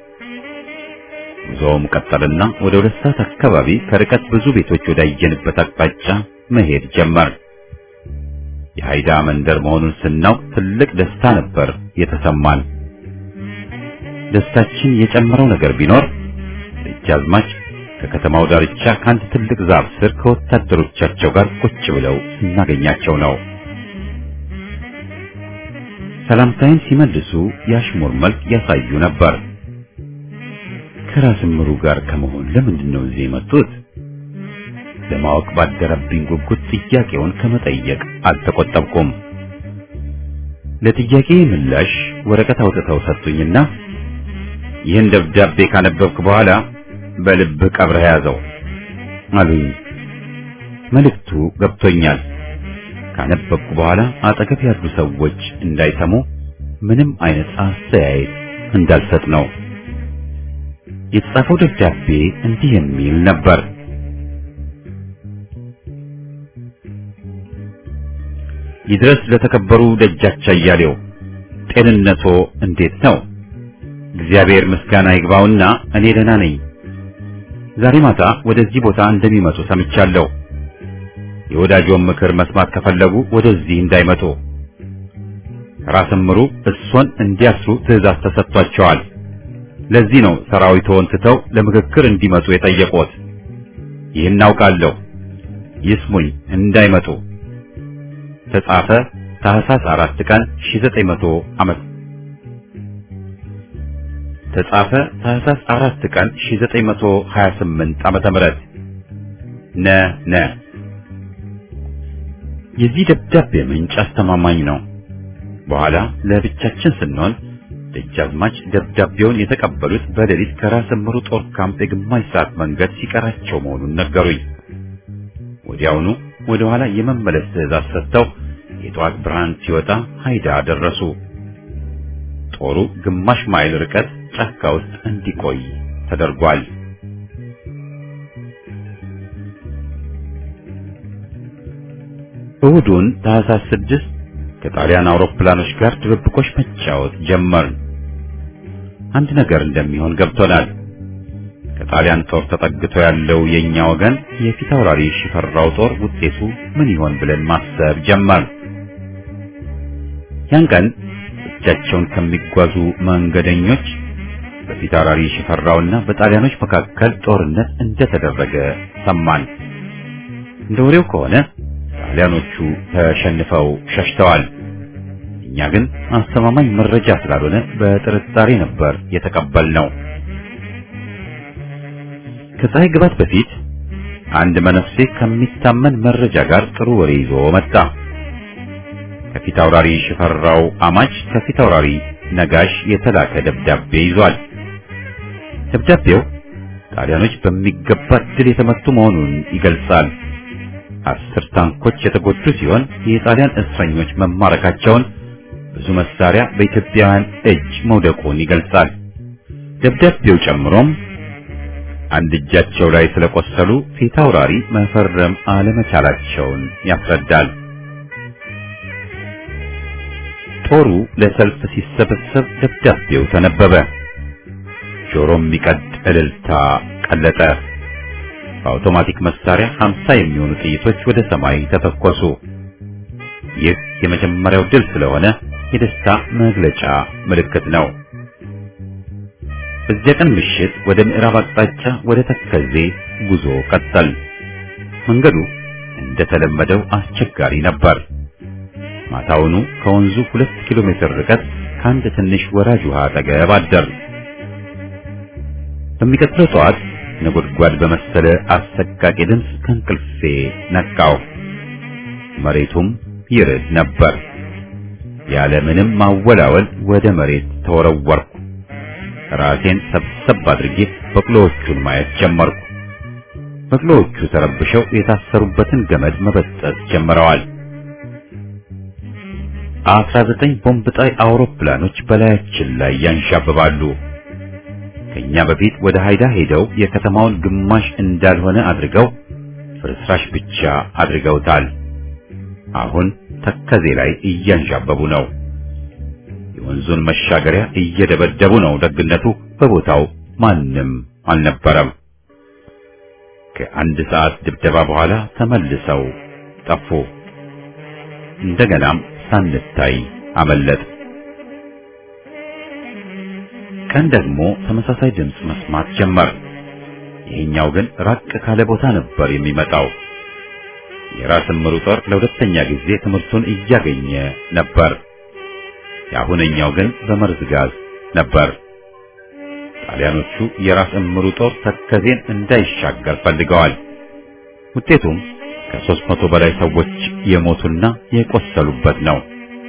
Speaker 4: ጉዞውም ቀጠልና ወደ ሁለት ሰዓት አካባቢ ከርቀት ብዙ ቤቶች ወዳየንበት አቅጣጫ መሄድ ጀመር። የሀይዳ መንደር መሆኑን ስናውቅ ትልቅ ደስታ ነበር የተሰማን። ደስታችን የጨመረው ነገር ቢኖር ደጃዝማች ከከተማው ዳርቻ ከአንድ ትልቅ ዛፍ ስር ከወታደሮቻቸው ጋር ቁጭ ብለው ስናገኛቸው ነው። ሰላምታይን ሲመልሱ ያሽሙር መልክ ያሳዩ ነበር። ከራስ ምሩ ጋር ከመሆን ለምንድን ነው እዚህ የመጡት? ለማወቅ ባደረብኝ ጉጉት ጥያቄውን ከመጠየቅ አልተቆጠብኩም። ለጥያቄ ምላሽ ወረቀት አውጥተው ሰጡኝና ይህን ደብዳቤ ካነበብክ በኋላ በልብህ ቀብረህ ያዘው አሉኝ። መልእክቱ ገብቶኛል። ካነበብኩ በኋላ አጠገብ ያሉ ሰዎች እንዳይሰሙ ምንም አይነት አስተያየት እንዳልሰጥ ነው። የተጻፈው ደብዳቤ እንዲህ የሚል ነበር። ይድረስ ለተከበሩ ደጃች አያሌው፣ ጤንነቶ እንዴት ነው? እግዚአብሔር ምስጋና ይግባውና እኔ ደህና ነኝ። ዛሬ ማታ ወደዚህ ቦታ እንደሚመጡ ሰምቻለሁ። የወዳጆን ምክር መስማት ከፈለጉ ወደዚህ እንዳይመጡ። ራስ ምሩ እሱን እንዲያስሩ ትዕዛዝ ተሰጥቷቸዋል። ለዚህ ነው ሰራዊቶን ትተው ለምክክር እንዲመጡ የጠየቁት። ይህን አውቃለሁ። ይስሙኝ፣ እንዳይመጡ። ተጻፈ ታህሳስ አራት ቀን ሺህ ዘጠኝ መቶ ዓመት ተጻፈ ታህሳስ አራት ቀን ሺህ ዘጠኝ መቶ ሀያ ስምንት ዓመተ ምህረት ነ ነ የዚህ ደብዳቤ ምንጭ አስተማማኝ ነው። በኋላ ለብቻችን ስንሆን ደጃዝማች ደብዳቤውን የተቀበሉት በሌሊት ከራስ ምሩ ጦር ካምፕ የግማሽ ሰዓት መንገድ ሲቀራቸው መሆኑን ነገሩኝ። ወዲያውኑ ወደ ኋላ የመመለስ ትዕዛዝ ሰጥተው የጧት ብርሃን ሲወጣ ሀይዳ ደረሱ። ጦሩ ግማሽ ማይል ርቀት ጫካ ውስጥ እንዲቆይ ተደርጓል። እሁዱን ታህሳስ ስድስት ከጣሊያን አውሮፕላኖች ጋር ድብብቆሽ መጫወት ጀመርን። አንድ ነገር እንደሚሆን ገብቶናል። ከጣሊያን ጦር ተጠግቶ ያለው የኛ ወገን የፊታውራሪ ሽፈራው ጦር ውጤቱ ምን ይሆን ብለን ማሰብ ጀመር። ያን ቀን እጃቸውን ከሚጓዙ መንገደኞች በፊታውራሪ ሽፈራውና በጣሊያኖች መካከል ጦርነት እንደተደረገ ሰማን። እንደ ወሬው ከሆነ ጣሊያኖቹ ተሸንፈው ሸሽተዋል። እኛ ግን አስተማማኝ መረጃ ስላልሆነ በጥርጣሬ ነበር የተቀበልነው። ከፀሐይ ግባት በፊት አንድ መነፍሴ ከሚታመን መረጃ ጋር ጥሩ ወሬ ይዞ መጣ። ከፊታውራሪ ሽፈራው አማች ከፊታውራሪ ነጋሽ የተላከ ደብዳቤ ይዟል። ደብዳቤው ጣሊያኖች በሚገባ ድል የተመቱ መሆኑን ይገልጻል። አስር ታንኮች የተጎዱ ሲሆን የጣሊያን እስረኞች መማረካቸውን፣ ብዙ መሳሪያ በኢትዮጵያውያን እጅ መውደቁን ይገልጻል። ደብዳቤው ጨምሮም አንድ እጃቸው ላይ ስለቆሰሉ ፊታውራሪ መፈረም አለመቻላቸውን ያስረዳል። ጦሩ ለሰልፍ ሲሰበሰብ ደብዳቤው ተነበበ። ጆሮም የሚቀድ እልልታ ቀለጠ። በአውቶማቲክ መሳሪያ ሀምሳ የሚሆኑ ጥይቶች ወደ ሰማይ ተተኮሱ። ይህ የመጀመሪያው ድል ስለሆነ የደስታ መግለጫ ምልክት ነው። በዚያ ቀን ምሽት ወደ ምዕራብ አቅጣጫ ወደ ተከዜ ጉዞ ቀጠል። መንገዱ እንደተለመደው አስቸጋሪ ነበር። ማታውኑ ከወንዙ ሁለት ኪሎ ሜትር ርቀት ከአንድ ትንሽ ወራጅ ውሃ አጠገብ አደር። በሚቀጥለው ጠዋት ነጎድጓድ በመሰለ አሰቃቂ ድምፅ ከእንቅልፌ ነቃው። መሬቱም ይርድ ነበር። ያለ ምንም ማወላወል ወደ መሬት ተወረወርኩ። ራሴን ሰብሰብ አድርጌ በቅሎዎቹን ማየት ጀመርኩ። በቅሎዎቹ ተረብሸው የታሰሩበትን ገመድ መበጠስ ጀምረዋል። አስራ ዘጠኝ ቦምብ ጣይ አውሮፕላኖች በላያችን ላይ ያንዣብባሉ። ከኛ በፊት ወደ ሃይዳ ሄደው የከተማውን ግማሽ እንዳልሆነ አድርገው ፍርስራሽ ብቻ አድርገውታል። አሁን ተከዜ ላይ እያንዣበቡ ነው። የወንዙን መሻገሪያ እየደበደቡ ነው። ደግነቱ በቦታው ማንም አልነበረም። ከአንድ ሰዓት ድብደባ በኋላ ተመልሰው ጠፉ። እንደገናም ሳንታይ አመለጥ። ቀን ደግሞ ተመሳሳይ ድምፅ መስማት ጀመር። ይሄኛው ግን ራቅ ካለ ቦታ ነበር የሚመጣው። የራስ ምሩ ጦር ለሁለተኛ ጊዜ ትምህርቱን እያገኘ ነበር። ያሁነኛው ግን በመርዝ ጋዝ ነበር። ጣሊያኖቹ የራስ ምሩ ጦር ተከዜን እንዳይሻገር ፈልገዋል። ውጤቱም ከሦስት መቶ በላይ ሰዎች የሞቱና የቆሰሉበት ነው።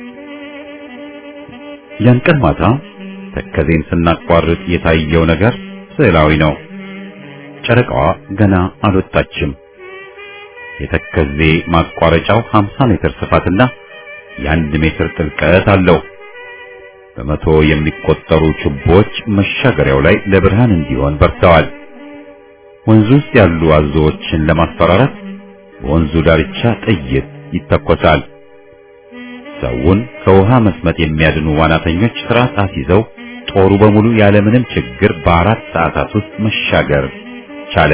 Speaker 4: ያን ቀን ማታ ተከዜን ስናቋርጥ የታየው ነገር ስዕላዊ ነው። ጨረቃዋ ገና አልወጣችም። የተከዜ ማቋረጫው ሀምሳ ሜትር ስፋትና የአንድ ሜትር ጥልቀት አለው። በመቶ የሚቆጠሩ ችቦዎች መሻገሪያው ላይ ለብርሃን እንዲሆን በርተዋል። ወንዙ ውስጥ ያሉ አዞዎችን ለማስፈራራት በወንዙ ዳርቻ ጥይት ይተኮሳል። ሰውን ከውሃ መስመጥ የሚያድኑ ዋናተኞች ስርዓት አስይዘው ጦሩ በሙሉ ያለምንም ችግር በአራት ሰዓታት ውስጥ መሻገር ቻለ።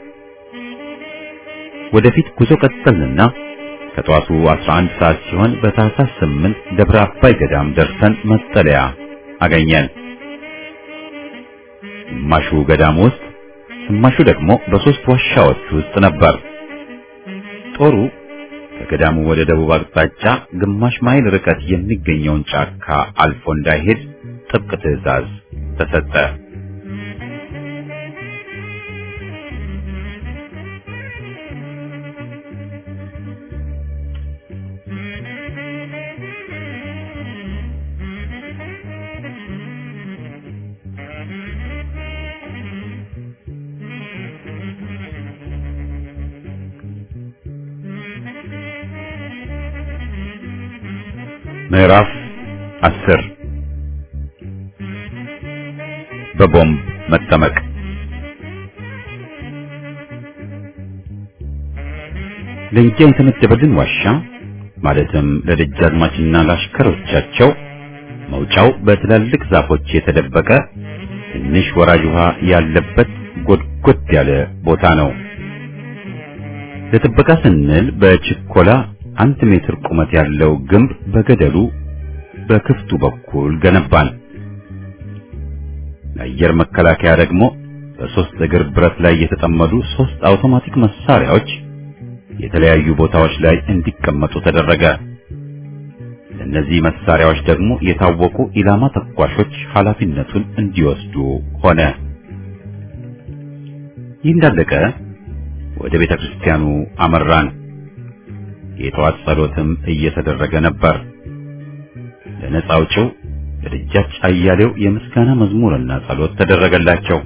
Speaker 4: ወደፊት ጉዞ ቀጠልንና ከጧቱ አስራ አንድ ሰዓት ሲሆን በታህሳስ ስምንት ደብረ አባይ ገዳም ደርሰን መጠለያ አገኘን። ግማሹ ገዳም ውስጥ፣ ግማሹ ደግሞ በሶስት ዋሻዎች ውስጥ ነበር። ጦሩ ከገዳሙ ወደ ደቡብ አቅጣጫ ግማሽ ማይል ርቀት የሚገኘውን ጫካ አልፎ እንዳይሄድ ጥብቅ ትዕዛዝ ተሰጠ። ምዕራፍ አስር በቦምብ መጠመቅ። ለእኛ የተመደበልን ዋሻ ማለትም ለደጃዝማችና ለአሽከሮቻቸው መውጫው በትላልቅ ዛፎች የተደበቀ ትንሽ ወራጅ ውሃ ያለበት ጎድጎድ ያለ ቦታ ነው። ለጥበቃ ስንል በችኮላ አንድ ሜትር ቁመት ያለው ግንብ በገደሉ በክፍቱ በኩል ገነባን። ለአየር መከላከያ ደግሞ በሶስት እግር ብረት ላይ የተጠመዱ ሶስት አውቶማቲክ መሳሪያዎች የተለያዩ ቦታዎች ላይ እንዲቀመጡ ተደረገ። እነዚህ መሳሪያዎች ደግሞ የታወቁ ኢላማ ተኳሾች ኃላፊነቱን እንዲወስዱ ሆነ። ይህ እንዳለቀ ወደ ቤተ ክርስቲያኑ አመራን። የጠዋት ጸሎትም እየተደረገ ነበር። ለነጻ አውጪው ለደጃች አያሌው የምስጋና መዝሙርና ጸሎት ተደረገላቸው።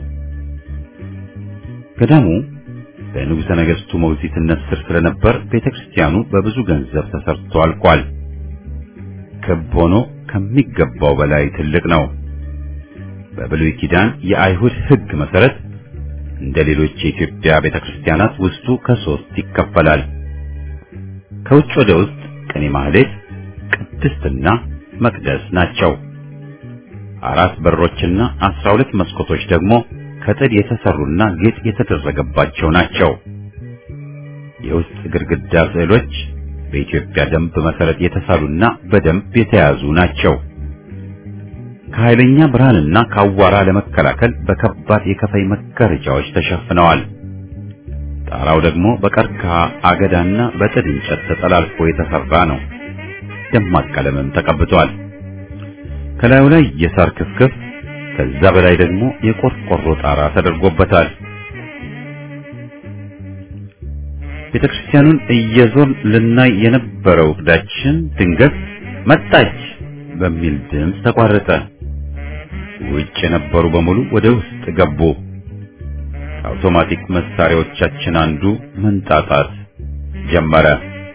Speaker 4: ገዳሙ በንጉሠ ነገሥቱ ሞግዚትነት ስር ስለነበር ቤተ ክርስቲያኑ በብዙ ገንዘብ ተሰርቶ አልቋል። ክብ ሆኖ ከሚገባው በላይ ትልቅ ነው። በብሉይ ኪዳን የአይሁድ ሕግ መሰረት እንደ ሌሎች የኢትዮጵያ ቤተክርስቲያናት ውስጡ ከሶስት ይከፈላል። ከውጭ ወደ ውስጥ ቅኔ ማህሌት፣ ቅድስትና መቅደስ ናቸው። አራት በሮችና አስራ ሁለት መስኮቶች ደግሞ ከጥድ የተሰሩና ጌጥ የተደረገባቸው ናቸው። የውስጥ ግድግዳ ስዕሎች በኢትዮጵያ ደንብ መሰረት የተሳሉና በደንብ የተያዙ ናቸው። ከኃይለኛ ብርሃንና ከአዋራ ለመከላከል በከባድ የከፈይ መጋረጃዎች ተሸፍነዋል። ጣራው ደግሞ በቀርከሃ አገዳና በጥድ እንጨት ተጠላልፎ የተሰራ ነው። ደማቅ ቀለምም ተቀብቷል። ከላዩ ላይ የሳር ክፍክፍ፣ ከዛ በላይ ደግሞ የቆርቆሮ ጣራ ተደርጎበታል። ቤተክርስቲያኑን እየዞር ልናይ የነበረው ዕቅዳችን ድንገት መጣች በሚል ድምፅ ተቋረጠ። ውጭ የነበሩ በሙሉ ወደ ውስጥ ገቡ። አውቶማቲክ መሳሪያዎቻችን አንዱ መንጣጣት ጀመረ።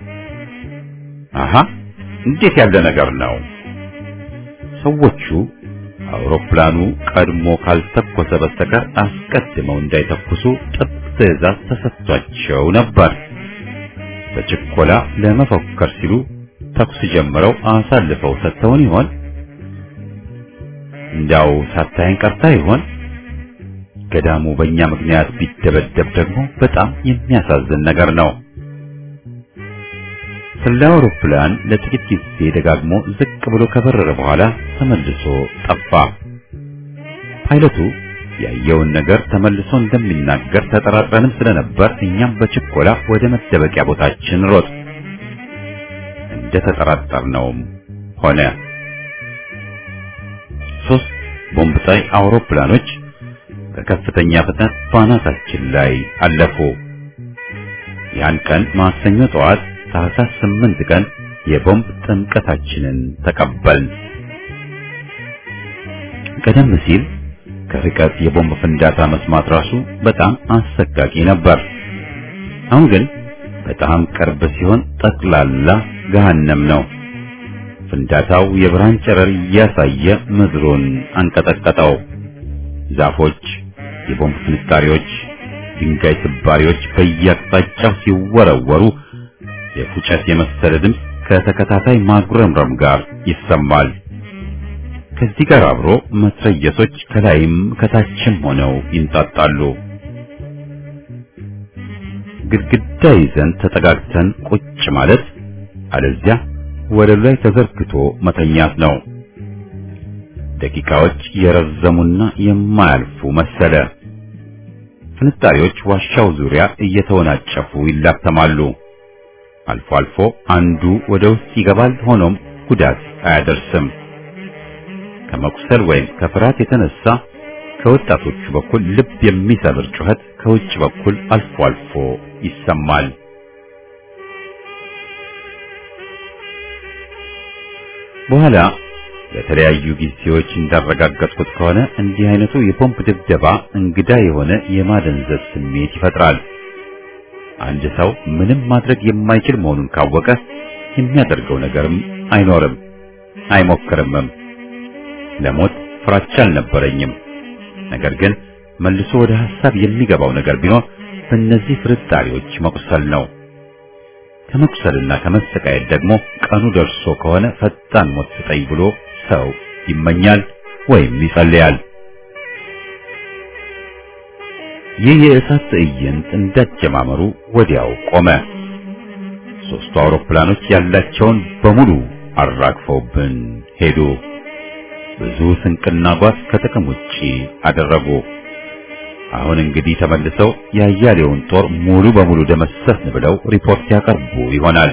Speaker 4: አሃ እንዴት ያለ ነገር ነው! ሰዎቹ አውሮፕላኑ ቀድሞ ካልተኮሰ በስተቀር አስቀድመው እንዳይተኩሱ ጥብቅ ትዕዛዝ ተሰጥቷቸው ነበር። በችኮላ ለመፎከር ሲሉ ተኩስ ጀምረው አሳልፈው ሰጥተውን ይሆን? እንዳው ሳታይን ቀርታ ይሆን? ገዳሙ በእኛ ምክንያት ቢደበደብ ደግሞ በጣም የሚያሳዝን ነገር ነው። ሰላው አውሮፕላን ለጥቂት ጊዜ ደጋግሞ ዝቅ ብሎ ከበረረ በኋላ ተመልሶ ጠፋ። ፓይለቱ ያየውን ነገር ተመልሶ እንደሚናገር ተጠራጥረንም ስለነበር እኛም በችኮላ ወደ መደበቂያ ቦታችን ሮጥ። እንደ ተጠራጠርነውም ሆነ። ሶስት ቦምብ ጣይ አውሮፕላኖች በከፍተኛ ፍጥነት ባናታችን ላይ አለፉ። ያን ቀን ማክሰኞ ጠዋት ታህሳስ ስምንት ቀን የቦምብ ጥምቀታችንን ተቀበልን። ቀደም ሲል ከርቀት የቦምብ ፍንዳታ መስማት ራሱ በጣም አሰቃቂ ነበር። አሁን ግን በጣም ቅርብ ሲሆን ጠቅላላ ገሃነም ነው። ፍንዳታው የብርሃን ጨረር እያሳየ ምድሩን አንቀጠቀጠው። ዛፎች፣ የቦምብ ፍንጣሪዎች፣ ድንጋይ ስባሪዎች በየአቅጣጫው ሲወረወሩ የፉጨት የመሰለ ድምፅ ከተከታታይ ማጉረምረም ጋር ይሰማል። ከዚህ ጋር አብሮ መትረየሶች ከላይም ከታችም ሆነው ይንጣጣሉ። ግድግዳ ይዘን ተጠጋግተን ቁጭ ማለት አለዚያ ወለሉ ላይ ተዘርግቶ መተኛት ነው። ደቂቃዎች የረዘሙና የማያልፉ መሰለ። ፍንጣሪዎች ዋሻው ዙሪያ እየተወናጨፉ ይላተማሉ። አልፎ አልፎ አንዱ ወደ ውስጥ ይገባል። ሆኖም ጉዳት አያደርስም። ከመቁሰል ወይም ከፍርሃት የተነሳ ከወጣቶቹ በኩል ልብ የሚሰብር ጩኸት ከውጭ በኩል አልፎ አልፎ ይሰማል። በኋላ በተለያዩ ጊዜዎች እንዳረጋገጥኩት ከሆነ እንዲህ አይነቱ የቦምብ ድብደባ እንግዳ የሆነ የማደንዘዝ ስሜት ይፈጥራል። አንድ ሰው ምንም ማድረግ የማይችል መሆኑን ካወቀ የሚያደርገው ነገርም አይኖርም፣ አይሞክርምም። ለሞት ፍራቻ አልነበረኝም። ነገር ግን መልሶ ወደ ሐሳብ የሚገባው ነገር ቢኖር በእነዚህ ፍርጣሪዎች መቁሰል ነው። ከመቁሰልና ከመሰቃየት ደግሞ ቀኑ ደርሶ ከሆነ ፈጣን ሞት ስጠኝ ብሎ ሰው ይመኛል ወይም ይጸልያል። ይህ የእሳት ትዕይንት እንዳጀማመሩ ወዲያው ቆመ። ሦስቱ አውሮፕላኖች ያላቸውን በሙሉ አራግፈውብን ሄዱ። ብዙ ስንቅና ጓዝ ከጥቅም ውጪ አደረጉ። አሁን እንግዲህ ተመልሰው ያያሌውን ጦር ሙሉ በሙሉ ደመሰስን ብለው ሪፖርት ያቀርቡ ይሆናል።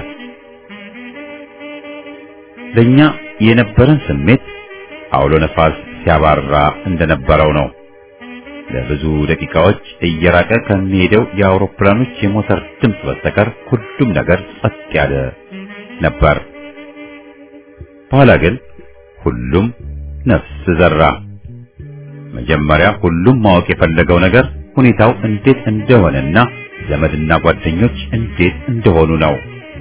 Speaker 4: ለኛ የነበረን ስሜት አውሎ ነፋስ ሲያባራ እንደነበረው ነው። ለብዙ ደቂቃዎች እየራቀ ከሚሄደው የአውሮፕላኖች የሞተር ድምፅ በስተቀር ሁሉም ነገር ጸጥ ያለ ነበር። በኋላ ግን ሁሉም ነፍስ ዘራ። መጀመሪያ ሁሉም ማወቅ የፈለገው ነገር ሁኔታው እንዴት እንደሆነና ዘመድና ጓደኞች እንዴት እንደሆኑ ነው።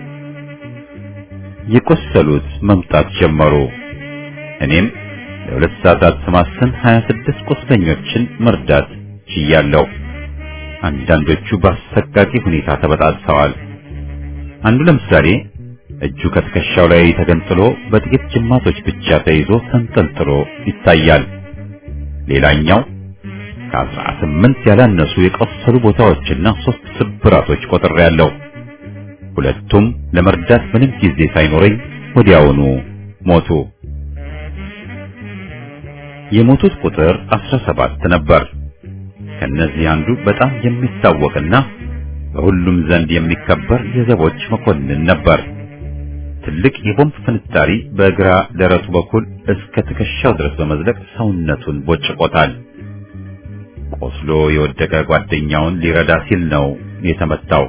Speaker 4: የቆሰሉት መምጣት ጀመሩ። እኔም ለሁለት ሰዓታት ስማስን ሀያ ስድስት ቁስለኞችን መርዳት ችያለሁ። አንዳንዶቹ በአሰቃቂ ሁኔታ ተበጣጥሰዋል። አንዱ ለምሳሌ እጁ ከትከሻው ላይ ተገንጥሎ በጥቂት ጅማቶች ብቻ ተይዞ ተንጠልጥሎ ይታያል። ሌላኛው ከአስራ ስምንት ያላነሱ የቆሰሉ ቦታዎችና ሶስት ስብራቶች ቆጥሬያለሁ። ሁለቱም ለመርዳት ምንም ጊዜ ሳይኖረኝ ወዲያውኑ ሞቱ። የሞቱት ቁጥር አስራ ሰባት ነበር። ከነዚህ አንዱ በጣም የሚታወቅና በሁሉም ዘንድ የሚከበር የዘቦች መኮንን ነበር። ትልቅ የቦምብ ፍንጣሪ በግራ ደረቱ በኩል እስከ ትከሻው ድረስ በመዝለቅ ሰውነቱን ቦጭቆታል። ቆስሎ የወደቀ ጓደኛውን ሊረዳ ሲል ነው የተመታው።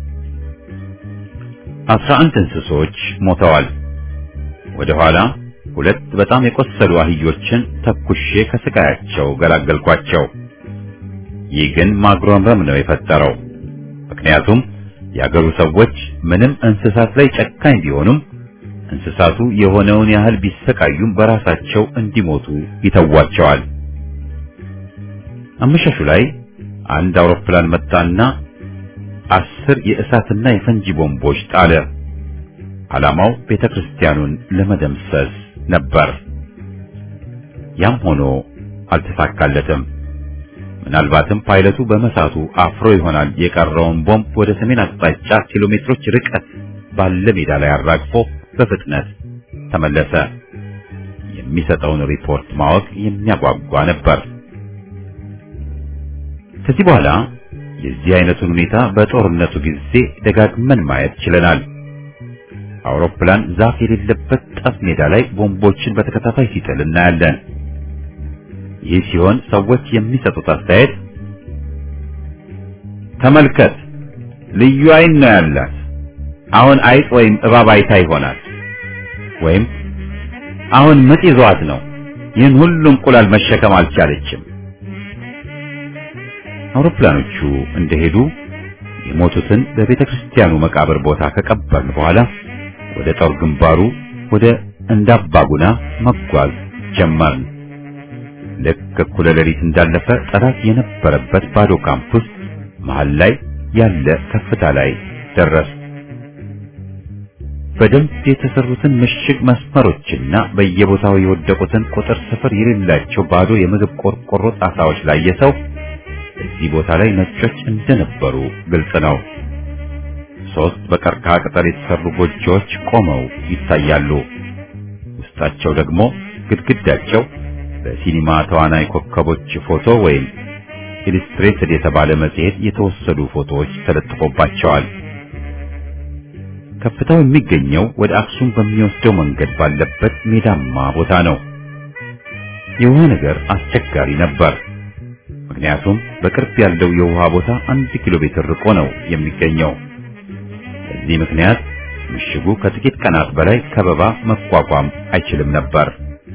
Speaker 4: አስራ አንድ እንስሶች ሞተዋል። ወደ ኋላ ሁለት በጣም የቆሰሉ አህዮችን ተኩሼ ከስቃያቸው ገላገልኳቸው። ይህ ግን ማግሮምረም ነው የፈጠረው። ምክንያቱም የአገሩ ሰዎች ምንም እንስሳት ላይ ጨካኝ ቢሆኑም እንስሳቱ የሆነውን ያህል ቢሰቃዩም በራሳቸው እንዲሞቱ ይተዋቸዋል። አመሻሹ ላይ አንድ አውሮፕላን መጣና አስር የእሳትና የፈንጂ ቦምቦች ጣለ። ዓላማው ቤተክርስቲያኑን ለመደምሰስ ነበር። ያም ሆኖ አልተሳካለትም። ምናልባትም ፓይለቱ በመሳቱ አፍሮ ይሆናል የቀረውን ቦምብ ወደ ሰሜን አቅጣጫ ኪሎ ሜትሮች ርቀት ባለ ሜዳ ላይ አራግፎ በፍጥነት ተመለሰ። የሚሰጠውን ሪፖርት ማወቅ የሚያጓጓ ነበር። ከዚህ በኋላ የዚህ አይነቱን ሁኔታ በጦርነቱ ጊዜ ደጋግመን ማየት ችለናል። አውሮፕላን ዛፍ የሌለበት ጠፍ ሜዳ ላይ ቦምቦችን በተከታታይ ሲጥል እናያለን። ይህ ሲሆን ሰዎች የሚሰጡት አስተያየት ተመልከት፣ ልዩ አይን ነው ያላት፣ አሁን አይጥ ወይም እባብ አይታ ይሆናል፣ ወይም አሁን ምጥ ይዟት ነው፣ ይህን ሁሉ እንቁላል መሸከም አልቻለችም። አውሮፕላኖቹ እንደሄዱ የሞቱትን በቤተክርስቲያኑ መቃብር ቦታ ከቀበርን በኋላ ወደ ጦር ግንባሩ ወደ እንዳባጉና መጓዝ ጀመርን። ልክ እኩለ ሌሊት እንዳለፈ ጠላት የነበረበት ባዶ ካምፕ ውስጥ መሃል ላይ ያለ ከፍታ ላይ ደረስ። በደንብ የተሰሩትን ምሽግ መስመሮችና በየቦታው የወደቁትን ቁጥር ስፍር የሌላቸው ባዶ የምግብ ቆርቆሮ ጣሳዎች ላይ የሰው እዚህ ቦታ ላይ ነጮች እንደነበሩ ግልጽ ነው። ሶስት በቀርከሃ ቅጠል የተሰሩ ጎጆዎች ቆመው ይታያሉ። ውስጣቸው ደግሞ ግድግዳቸው በሲኒማ ተዋናይ ኮከቦች ፎቶ ወይም ኢሉስትሬትድ የተባለ መጽሔት የተወሰዱ ፎቶዎች ተለጥፎባቸዋል። ከፍታው የሚገኘው ወደ አክሱም በሚወስደው መንገድ ባለበት ሜዳማ ቦታ ነው። የውሃ ነገር አስቸጋሪ ነበር። ምክንያቱም በቅርብ ያለው የውሃ ቦታ አንድ ኪሎ ሜትር ርቆ ነው የሚገኘው። በዚህ ምክንያት ምሽጉ ከጥቂት ቀናት በላይ ከበባ መቋቋም አይችልም ነበር።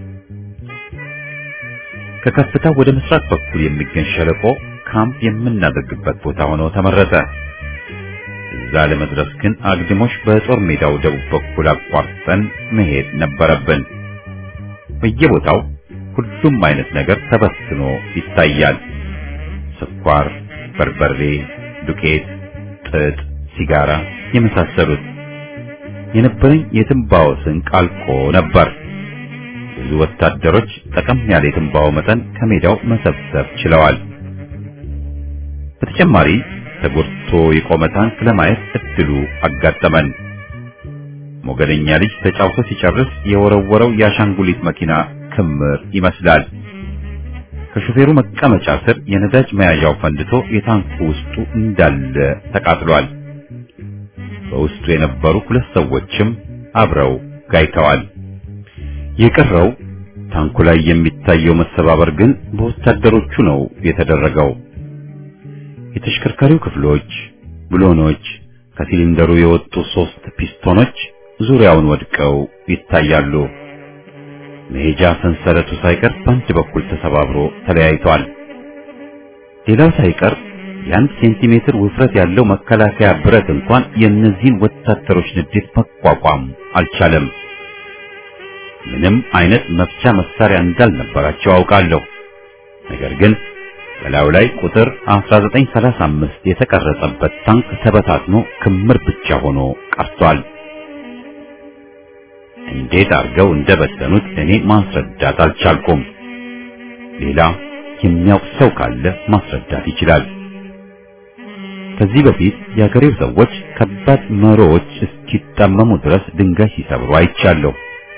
Speaker 4: ከከፍታው ወደ ምስራቅ በኩል የሚገኝ ሸለቆ ካምፕ የምናደርግበት ቦታ ሆኖ ተመረጠ። እዛ ለመድረስ ግን አግድሞሽ በጦር ሜዳው ደቡብ በኩል አቋርጠን መሄድ ነበረብን። በየቦታው ሁሉም አይነት ነገር ተበትኖ ይታያል። ስኳር፣ በርበሬ፣ ዱቄት፣ ጥጥ፣ ሲጋራ የመሳሰሉት። የነበረኝ የትንባው ስንቅ አልቆ ነበር። ብዙ ወታደሮች ጠቀም ያለ የትንባው መጠን ከሜዳው መሰብሰብ ችለዋል። በተጨማሪ ተጎድቶ የቆመ ታንክ ለማየት እድሉ አጋጠመን። ሞገደኛ ልጅ ተጫውቶ ሲጨርስ የወረወረው የአሻንጉሊት መኪና ክምር ይመስላል። ከሹፌሩ መቀመጫ ስር የነዳጅ መያዣው ፈንድቶ የታንኩ ውስጡ እንዳለ ተቃጥሏል። በውስጡ የነበሩ ሁለት ሰዎችም አብረው ጋይተዋል። የቀረው ታንኩ ላይ የሚታየው መሰባበር ግን በወታደሮቹ ነው የተደረገው። የተሽከርካሪው ክፍሎች፣ ብሎኖች፣ ከሲሊንደሩ የወጡ ሶስት ፒስቶኖች ዙሪያውን ወድቀው ይታያሉ። መሄጃ ሰንሰለቱ ሳይቀር በአንድ በኩል ተሰባብሮ ተለያይቷል። ሌላው ሳይቀር የአንድ ሴንቲሜትር ውፍረት ያለው መከላከያ ብረት እንኳን የእነዚህን ወታደሮች ንዴት መቋቋም አልቻለም። ምንም አይነት መፍቻ መሳሪያ እንዳልነበራቸው አውቃለሁ። ነገር ግን በላዩ ላይ ቁጥር አስራ ዘጠኝ ሰላሳ አምስት የተቀረጸበት ታንክ ተበታትኖ ክምር ብቻ ሆኖ ቀርቷል። እንዴት አድርገው እንደበተኑት እኔ ማስረዳት አልቻልኩም። ሌላ የሚያውቅ ሰው ካለ ማስረዳት ይችላል። ከዚህ በፊት የአገሬው ሰዎች ከባድ መሮዎች እስኪጣመሙ ድረስ ድንጋይ ሲሰብሩ አይቻለሁ።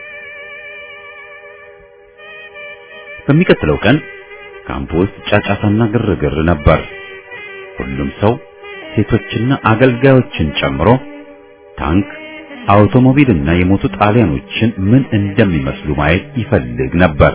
Speaker 4: በሚቀጥለው ቀን ካምፕ ውስጥ ጫጫታና ግርግር ነበር። ሁሉም ሰው ሴቶችና አገልጋዮችን ጨምሮ ታንክ፣ አውቶሞቢልና የሞቱ ጣሊያኖችን ምን እንደሚመስሉ ማየት ይፈልግ ነበር።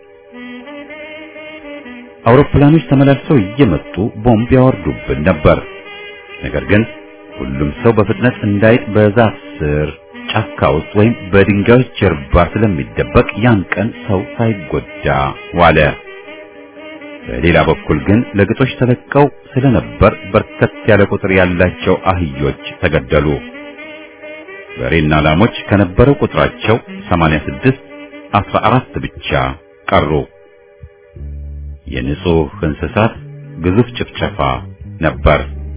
Speaker 4: አውሮፕላኖች ተመላልሰው እየመጡ ቦምብ ያወርዱብን ነበር። ነገር ግን ሁሉም ሰው በፍጥነት እንዳይጥ በዛፍ ስር፣ ጫካ ውስጥ ወይም በድንጋዮች ጀርባ ስለሚደበቅ ያን ቀን ሰው ሳይጎዳ ዋለ። በሌላ በኩል ግን ለግጦሽ ተለቀው ስለነበር በርከት ያለ ቁጥር ያላቸው አህዮች ተገደሉ። በሬና ላሞች ከነበረው ቁጥራቸው ሰማንያ ስድስት አስራ አራት ብቻ ቀሩ። የንጹህ እንስሳት ግዙፍ ጭፍጨፋ ነበር።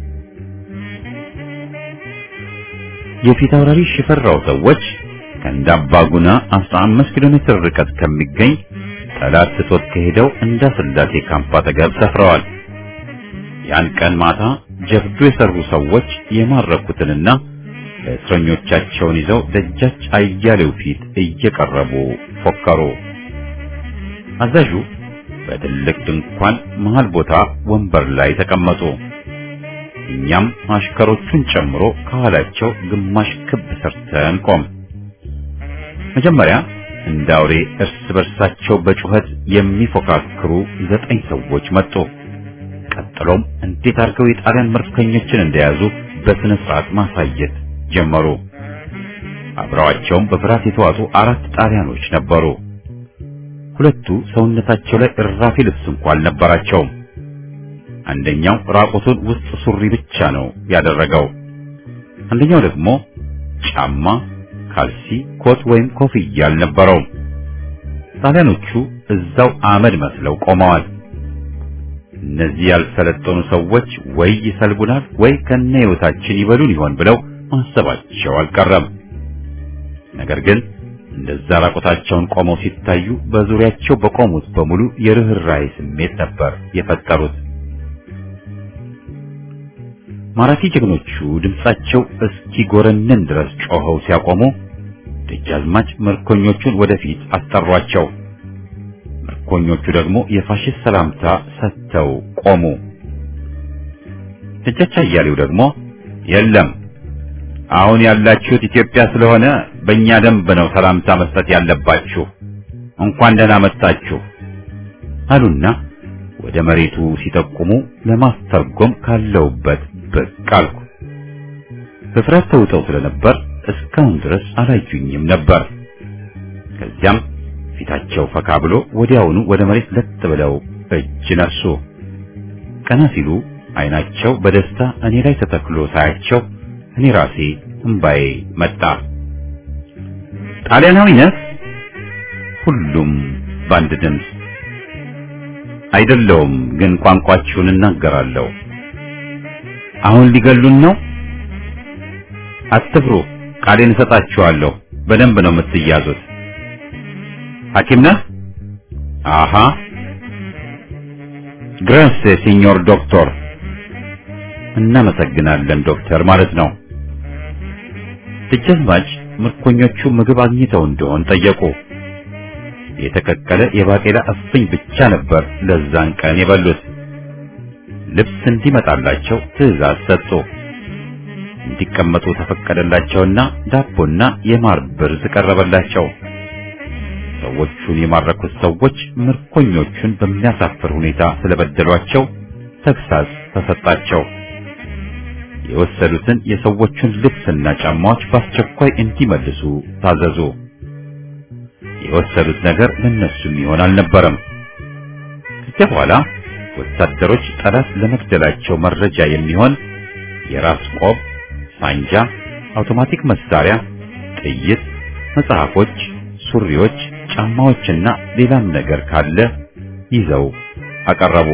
Speaker 4: የፊት አውራሪ ሽፈራው ሰዎች ከእንዳባጉና አስራ አምስት ኪሎ ሜትር ርቀት ከሚገኝ ጠላት ትቶት ከሄደው እንዳ ስላሴ ካምፕ አጠገብ ሰፍረዋል። ያን ቀን ማታ ጀብዱ የሰሩ ሰዎች የማረኩትንና እስረኞቻቸውን ይዘው ደጃች አያሌው ፊት እየቀረቡ ፎከሩ። አዛዡ በትልቅ ድንኳን መሃል ቦታ ወንበር ላይ ተቀመጡ። እኛም አሽከሮቹን ጨምሮ ከኋላቸው ግማሽ ክብ ሰርተን ቆም። መጀመሪያ እንዳውሬ እርስ በርሳቸው በጩኸት የሚፎካክሩ ዘጠኝ ሰዎች መጡ። ቀጥሎም እንዴት አድርገው የጣሊያን ምርኮኞችን እንደያዙ በስነ ስርዓት ማሳየት ጀመሩ። አብረዋቸውም በፍርሃት የተዋጡ አራት ጣሊያኖች ነበሩ። ሁለቱ ሰውነታቸው ላይ እራፊ ልብስ እንኳን አልነበራቸውም። አንደኛው ራቁቱን ውስጥ ሱሪ ብቻ ነው ያደረገው። አንደኛው ደግሞ ጫማ፣ ካልሲ፣ ኮት ወይም ኮፍያ አልነበረውም። ጣሊያኖቹ እዛው አመድ መስለው ቆመዋል። እነዚህ ያልሰለጠኑ ሰዎች ወይ ይሰልቡናል ወይ ከነህይወታችን ይበሉን ይሆን ብለው ማሰባቸው አልቀረም። ነገር ግን እንደዛ ራቁታቸውን ቆመው ሲታዩ በዙሪያቸው በቆሙት በሙሉ የርህራሄ ስሜት ነበር የፈጠሩት። ማራኪ ጀግኖቹ ድምጻቸው እስኪጎረነን ድረስ ጮኸው ሲያቆሙ ደጃዝማች ምርኮኞቹን ወደፊት አስጠሯቸው። ምርኮኞቹ ደግሞ የፋሽስት ሰላምታ ሰጥተው ቆሙ። ደጃች አያሌው ደግሞ የለም አሁን ያላችሁት ኢትዮጵያ ስለሆነ በእኛ ደንብ ነው ሰላምታ መስጠት ያለባችሁ፣ እንኳን ደህና መጣችሁ አሉና ወደ መሬቱ ሲጠቁሙ ለማስተርጎም ካለውበት ብቅ አልኩ። በፍርሃት ተውጠው ስለነበር እስካሁን ድረስ አላዩኝም ነበር። ከዚያም ፊታቸው ፈካ ብሎ ወዲያውኑ ወደ መሬት ለጥ ብለው እጅ ነሱ። ቀና ሲሉ አይናቸው በደስታ እኔ ላይ ተተክሎ ሳያቸው እኔ ራሴ እንባዬ መጣ። ጣሊያናዊ ነህ? ሁሉም በአንድ ድምፅ። አይደለውም፣ ግን ቋንቋችሁን እናገራለሁ። አሁን ሊገሉን ነው? አትፍሩ፣ ቃሌን እሰጣችኋለሁ። በደንብ ነው የምትያዙት። ሐኪም ነህ? አሃ። ግሬስ ሲኞር ዶክተር። እናመሰግናለን ዶክተር ማለት ነው። ደጃዝማች ምርኮኞቹ ምግብ አግኝተው እንደሆን ጠየቁ። የተቀቀለ የባቄላ እፍኝ ብቻ ነበር ለዛን ቀን የበሉት። ልብስ እንዲመጣላቸው ትዕዛዝ ሰጡ። እንዲቀመጡ ተፈቀደላቸውና ዳቦና የማር ብርዝ ቀረበላቸው። ሰዎቹን የማረኩት ሰዎች ምርኮኞቹን በሚያሳፍር ሁኔታ ስለበደሏቸው ተግሳጽ ተሰጣቸው። የወሰዱትን የሰዎቹን ልብስና ጫማዎች በአስቸኳይ እንዲመልሱ ታዘዙ። የወሰዱት ነገር ለነሱም ይሆን አልነበረም። ከዚያ በኋላ ወታደሮች ጠላት ለመግደላቸው መረጃ የሚሆን የራስ ቆብ፣ ሳንጃ፣ አውቶማቲክ መሳሪያ፣ ጥይት፣ መጽሐፎች፣ ሱሪዎች፣ ጫማዎችና ሌላም ነገር ካለ ይዘው አቀረቡ።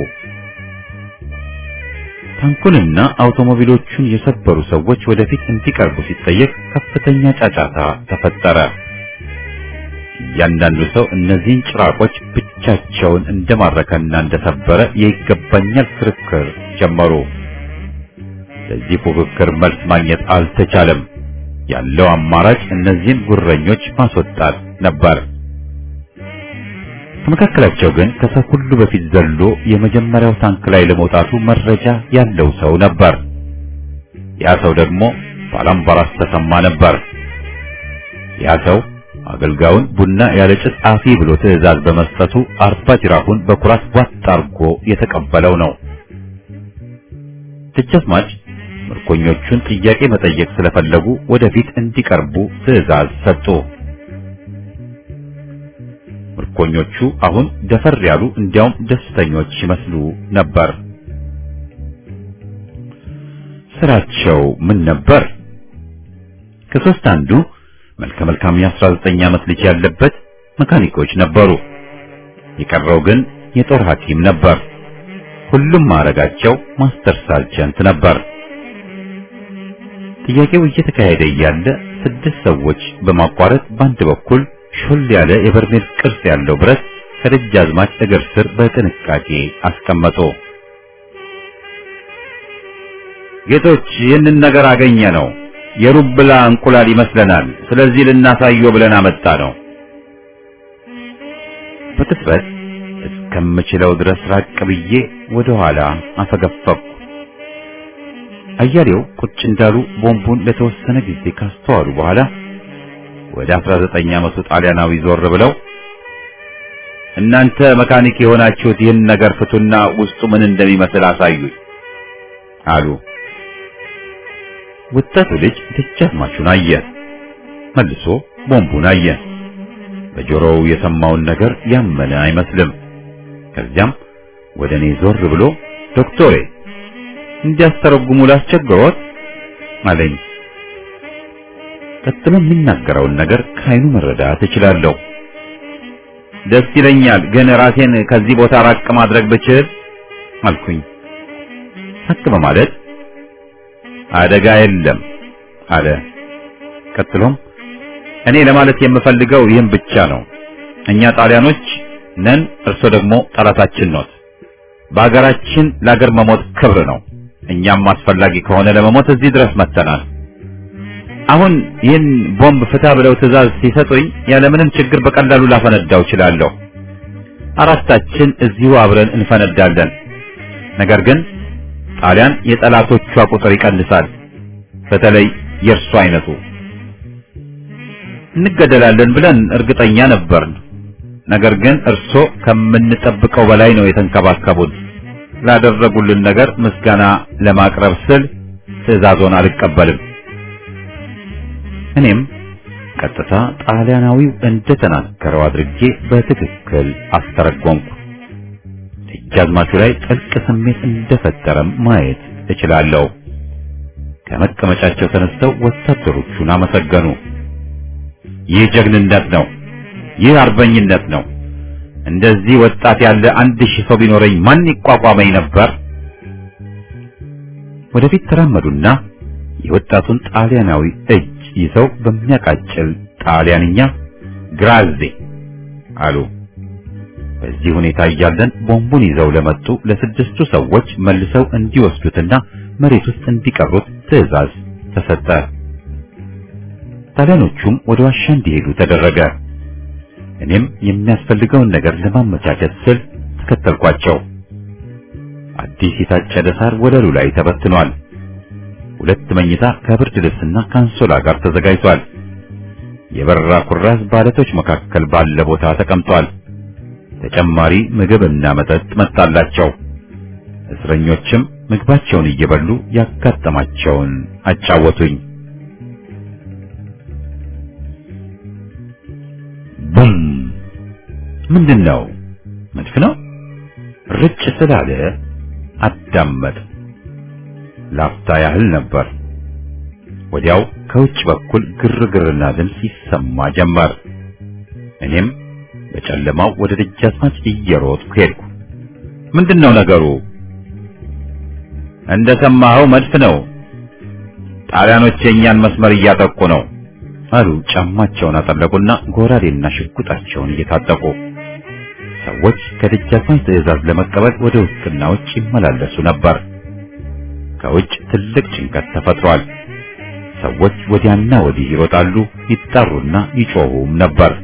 Speaker 4: ታንኩንና አውቶሞቢሎቹን የሰበሩ ሰዎች ወደፊት እንዲቀርቡ ሲጠየቅ ከፍተኛ ጫጫታ ተፈጠረ። እያንዳንዱ ሰው እነዚህን ጭራቆች ብቻቸውን እንደማረከና እንደሰበረ የይገባኛል ክርክር ጀመሩ። ለዚህ ፉክክር መልስ ማግኘት አልተቻለም። ያለው አማራጭ እነዚህን ጉረኞች ማስወጣት ነበር። ከመካከላቸው ግን ከሰው ሁሉ በፊት ዘሎ የመጀመሪያው ታንክ ላይ ለመውጣቱ መረጃ ያለው ሰው ነበር። ያ ሰው ደግሞ ባላምባራስ ተሰማ ነበር። ያ ሰው አገልጋዩን ቡና ያለ ጭስ አፊ ብሎ ትዕዛዝ በመስጠቱ አርባ ጅራፉን በኩራት ዋጥ አድርጎ የተቀበለው ነው። ደጃዝማች ምርኮኞቹን ጥያቄ መጠየቅ ስለፈለጉ ወደፊት እንዲቀርቡ ትዕዛዝ ሰጡ። ምርኮኞቹ አሁን ደፈር ያሉ እንዲያውም ደስተኞች ይመስሉ ነበር። ስራቸው ምን ነበር? ከሶስት አንዱ መልከ መልካም የአስራ ዘጠኝ ዓመት ልጅ ያለበት መካኒኮች ነበሩ። የቀረው ግን የጦር ሐኪም ነበር። ሁሉም ማዕረጋቸው ማስተር ሳርጀንት ነበር። ጥያቄው እየተካሄደ እያለ ስድስት ሰዎች በማቋረጥ በአንድ በኩል ሾል ያለ የበርሜል ቅርጽ ያለው ብረት ከደጃዝማች እግር ስር በጥንቃቄ አስቀመጡ። ጌቶች ይህንን ነገር አገኘ ነው። የሩብላ እንቁላል ይመስለናል። ስለዚህ ልናሳየው ብለን አመጣ ነው። በቅጽበት እስከምችለው ድረስ ራቅ ብዬ ወደ ኋላ አፈገፈኩ። አያሌው ቁጭ እንዳሉ ቦምቡን ለተወሰነ ጊዜ ካስተዋሉ በኋላ ወደ አስራ ዘጠኝ ዓመቱ ጣሊያናዊ ዞር ብለው እናንተ መካኒክ የሆናችሁት ይህን ነገር ፍቱና ውስጡ ምን እንደሚመስል አሳዩኝ አሉ። ወጣቱ ልጅ ደጃዝማቹን አየ፣ መልሶ ቦምቡን አየ። በጆሮው የሰማውን ነገር ያመነ አይመስልም። ከዚያም ወደ እኔ ዞር ብሎ ዶክተሬ እንዲያስተረጉሙ ላስቸግሮት አለኝ። ቀጥሎ የሚናገረውን ነገር ከአይኑ መረዳት እችላለሁ። ደስ ይለኛል፣ ግን ራሴን ከዚህ ቦታ ራቅ ማድረግ ብችል አልኩኝ። ራቅ በማለት አደጋ የለም አለ። ቀጥሎም እኔ ለማለት የምፈልገው ይህን ብቻ ነው። እኛ ጣሊያኖች ነን፣ እርሶ ደግሞ ጠላታችን ኖት። በአገራችን ለአገር መሞት ክብር ነው። እኛም አስፈላጊ ከሆነ ለመሞት እዚህ ድረስ መጥተናል። አሁን ይህን ቦምብ ፍታ ብለው ትዕዛዝ ሲሰጡኝ ያለምንም ችግር በቀላሉ ላፈነዳው እችላለሁ። አራታችን እዚሁ አብረን እንፈነዳለን። ነገር ግን ጣሊያን የጠላቶቿ ቁጥር ይቀንሳል፣ በተለይ የእርሱ አይነቱ። እንገደላለን ብለን እርግጠኛ ነበርን። ነገር ግን እርሶ ከምንጠብቀው በላይ ነው የተንከባከቡን። ላደረጉልን ነገር ምስጋና ለማቅረብ ስል ትዕዛዞን አልቀበልም። እኔም ቀጥታ ጣሊያናዊው እንደተናገረው አድርጌ በትክክል አስተረጎምኩ። ደጃዝማቹ ላይ ጥልቅ ስሜት እንደፈጠረም ማየት እችላለሁ። ከመቀመጫቸው ተነስተው ወታደሮቹን አመሰገኑ። ይህ ጀግንነት ነው፣ ይህ አርበኝነት ነው። እንደዚህ ወጣት ያለ አንድ ሺህ ሰው ቢኖረኝ ማን ይቋቋመኝ ነበር? ወደፊት ተራመዱና የወጣቱን ጣሊያናዊ እጅ ይዘው በሚያቃጭል ጣሊያንኛ ግራዜ አሉ። በዚህ ሁኔታ እያለን ቦምቡን ይዘው ለመጡ ለስድስቱ ሰዎች መልሰው እንዲወስዱትና መሬት ውስጥ እንዲቀብሩት ትዕዛዝ ተሰጠ። ጣሊያኖቹም ወደ ዋሻ እንዲሄዱ ተደረገ። እኔም የሚያስፈልገውን ነገር ለማመቻቸት ስል ተከተልኳቸው። አዲስ የታጨደ ሳር ወለሉ ላይ ተበትኗል። ሁለት መኝታ ከብርድ ልብስና ካንሶላ ጋር ተዘጋጅቷል። የበረራ ኩራዝ ባለቶች መካከል ባለ ቦታ ተቀምጧል። ተጨማሪ ምግብና መጠጥ መጣላቸው። እስረኞችም ምግባቸውን እየበሉ ያጋጠማቸውን አጫወቱኝ። ቡም! ምንድነው? መድፍ ነው? ርጭ ስላለ አዳመጥ። ላፍታ ያህል ነበር። ወዲያው ከውጭ በኩል ግርግርና ድምፅ ይሰማ ጀመር። እኔም በጨለማው ወደ ደጃዝማች እየሮጥኩ ሄድኩ። ምንድነው ነገሩ? እንደሰማኸው መድፍ ነው። ጣሊያኖች የኛን መስመር እያጠቁ ነው አሉ። ጫማቸውን አጠለቁና ጎራዴና ሽጉጣቸውን እየታጠቁ። ሰዎች ከደጃዝማች ትዕዛዝ ለመቀበል ወደ ውስጥና ውጭ ይመላለሱ ነበር። ከውጭ ትልቅ ጭንቀት ተፈጥሯል። ሰዎች ወዲያና ወዲህ ይሮጣሉ፣ ይጣሩና ይጮሁም ነበር።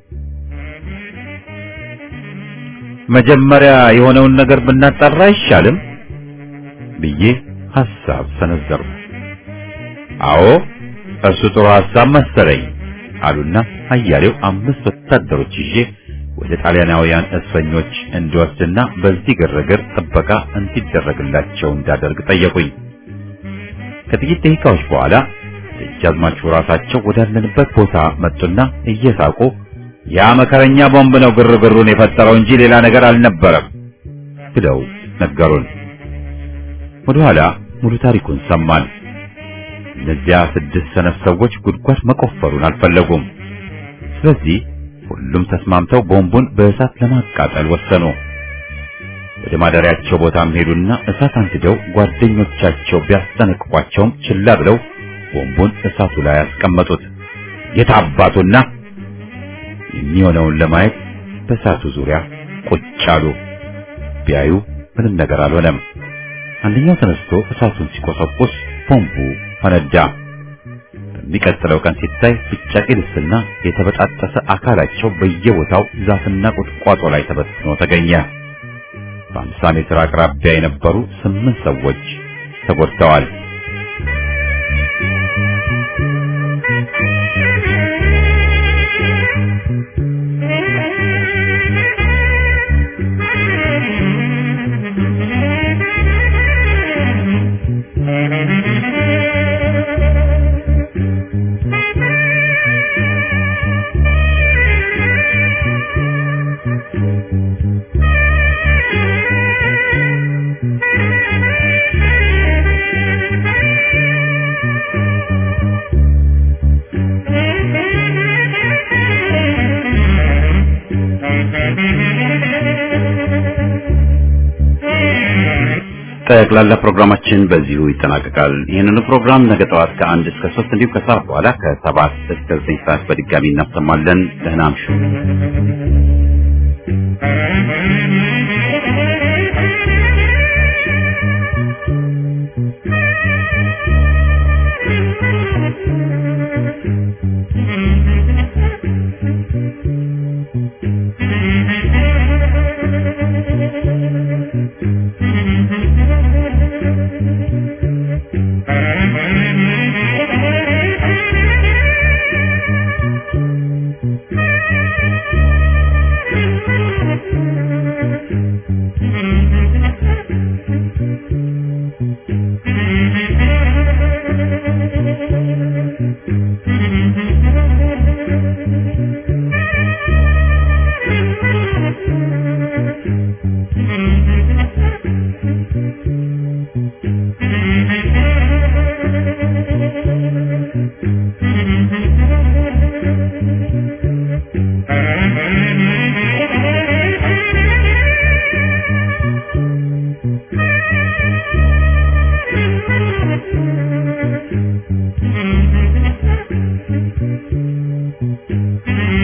Speaker 4: መጀመሪያ የሆነውን ነገር ብናጣራ አይሻልም ብዬ ሐሳብ ሰነዘርኩ። አዎ እሱ ጥሩ ሐሳብ መሰለኝ አሉና አያሌው አምስት ወታደሮች ይዤ ወደ ጣሊያናውያን እስረኞች እንዲወስድና በዚህ ግርግር ጥበቃ እንዲደረግላቸው እንዳደርግ ጠየቁኝ። ከጥቂት ደቂቃዎች በኋላ ደጃዝማቹ ራሳቸው ወዳለንበት ቦታ መጡና እየሳቁ ያ መከረኛ ቦምብ ነው ግርግሩን የፈጠረው እንጂ ሌላ ነገር አልነበረም ብለው ነገሩን። ወደ ኋላ ሙሉ ታሪኩን ሰማን። እነዚያ ስድስት ሰነፍ ሰዎች ጉድጓድ መቆፈሩን አልፈለጉም። ስለዚህ ሁሉም ተስማምተው ቦምቡን በእሳት ለማቃጠል ወሰኑ። ወደ ማደሪያቸው ቦታም ሄዱና እሳት አንድደው ጓደኞቻቸው ቢያስጠነቅቋቸውም ችላ ብለው ቦምቡን እሳቱ ላይ አስቀመጡት። የታባቱና የሚሆነውን ለማየት በእሳቱ ዙሪያ ቁጭ አሉ። ቢያዩ ምንም ነገር አልሆነም። አንደኛው ተነስቶ እሳቱን ሲቆሰቁስ ቦምቡ ፈነዳ። በሚቀጥለው ቀን ሲታይ ብጫቂ ልብስና የተበጣጠሰ አካላቸው በየቦታው ዛፍና ቁጥቋጦ ላይ ተበትኖ ተገኘ። በአምሳ ሜትር አቅራቢያ የነበሩ ስምንት ሰዎች ተጎድተዋል። ጠቅላላ ፕሮግራማችን በዚሁ ይጠናቀቃል። ይህንን ፕሮግራም ነገ ጠዋት ከአንድ እስከ ሶስት እንዲሁም ከሰዓት በኋላ ከሰባት እስከ ዘጠኝ ሰዓት በድጋሚ እናሰማለን። ደህና አምሹ።
Speaker 5: Thank you.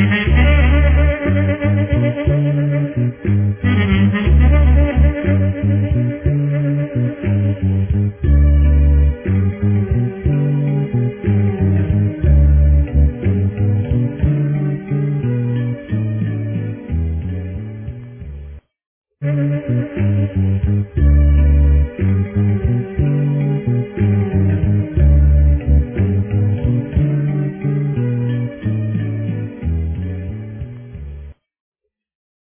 Speaker 5: Thank you.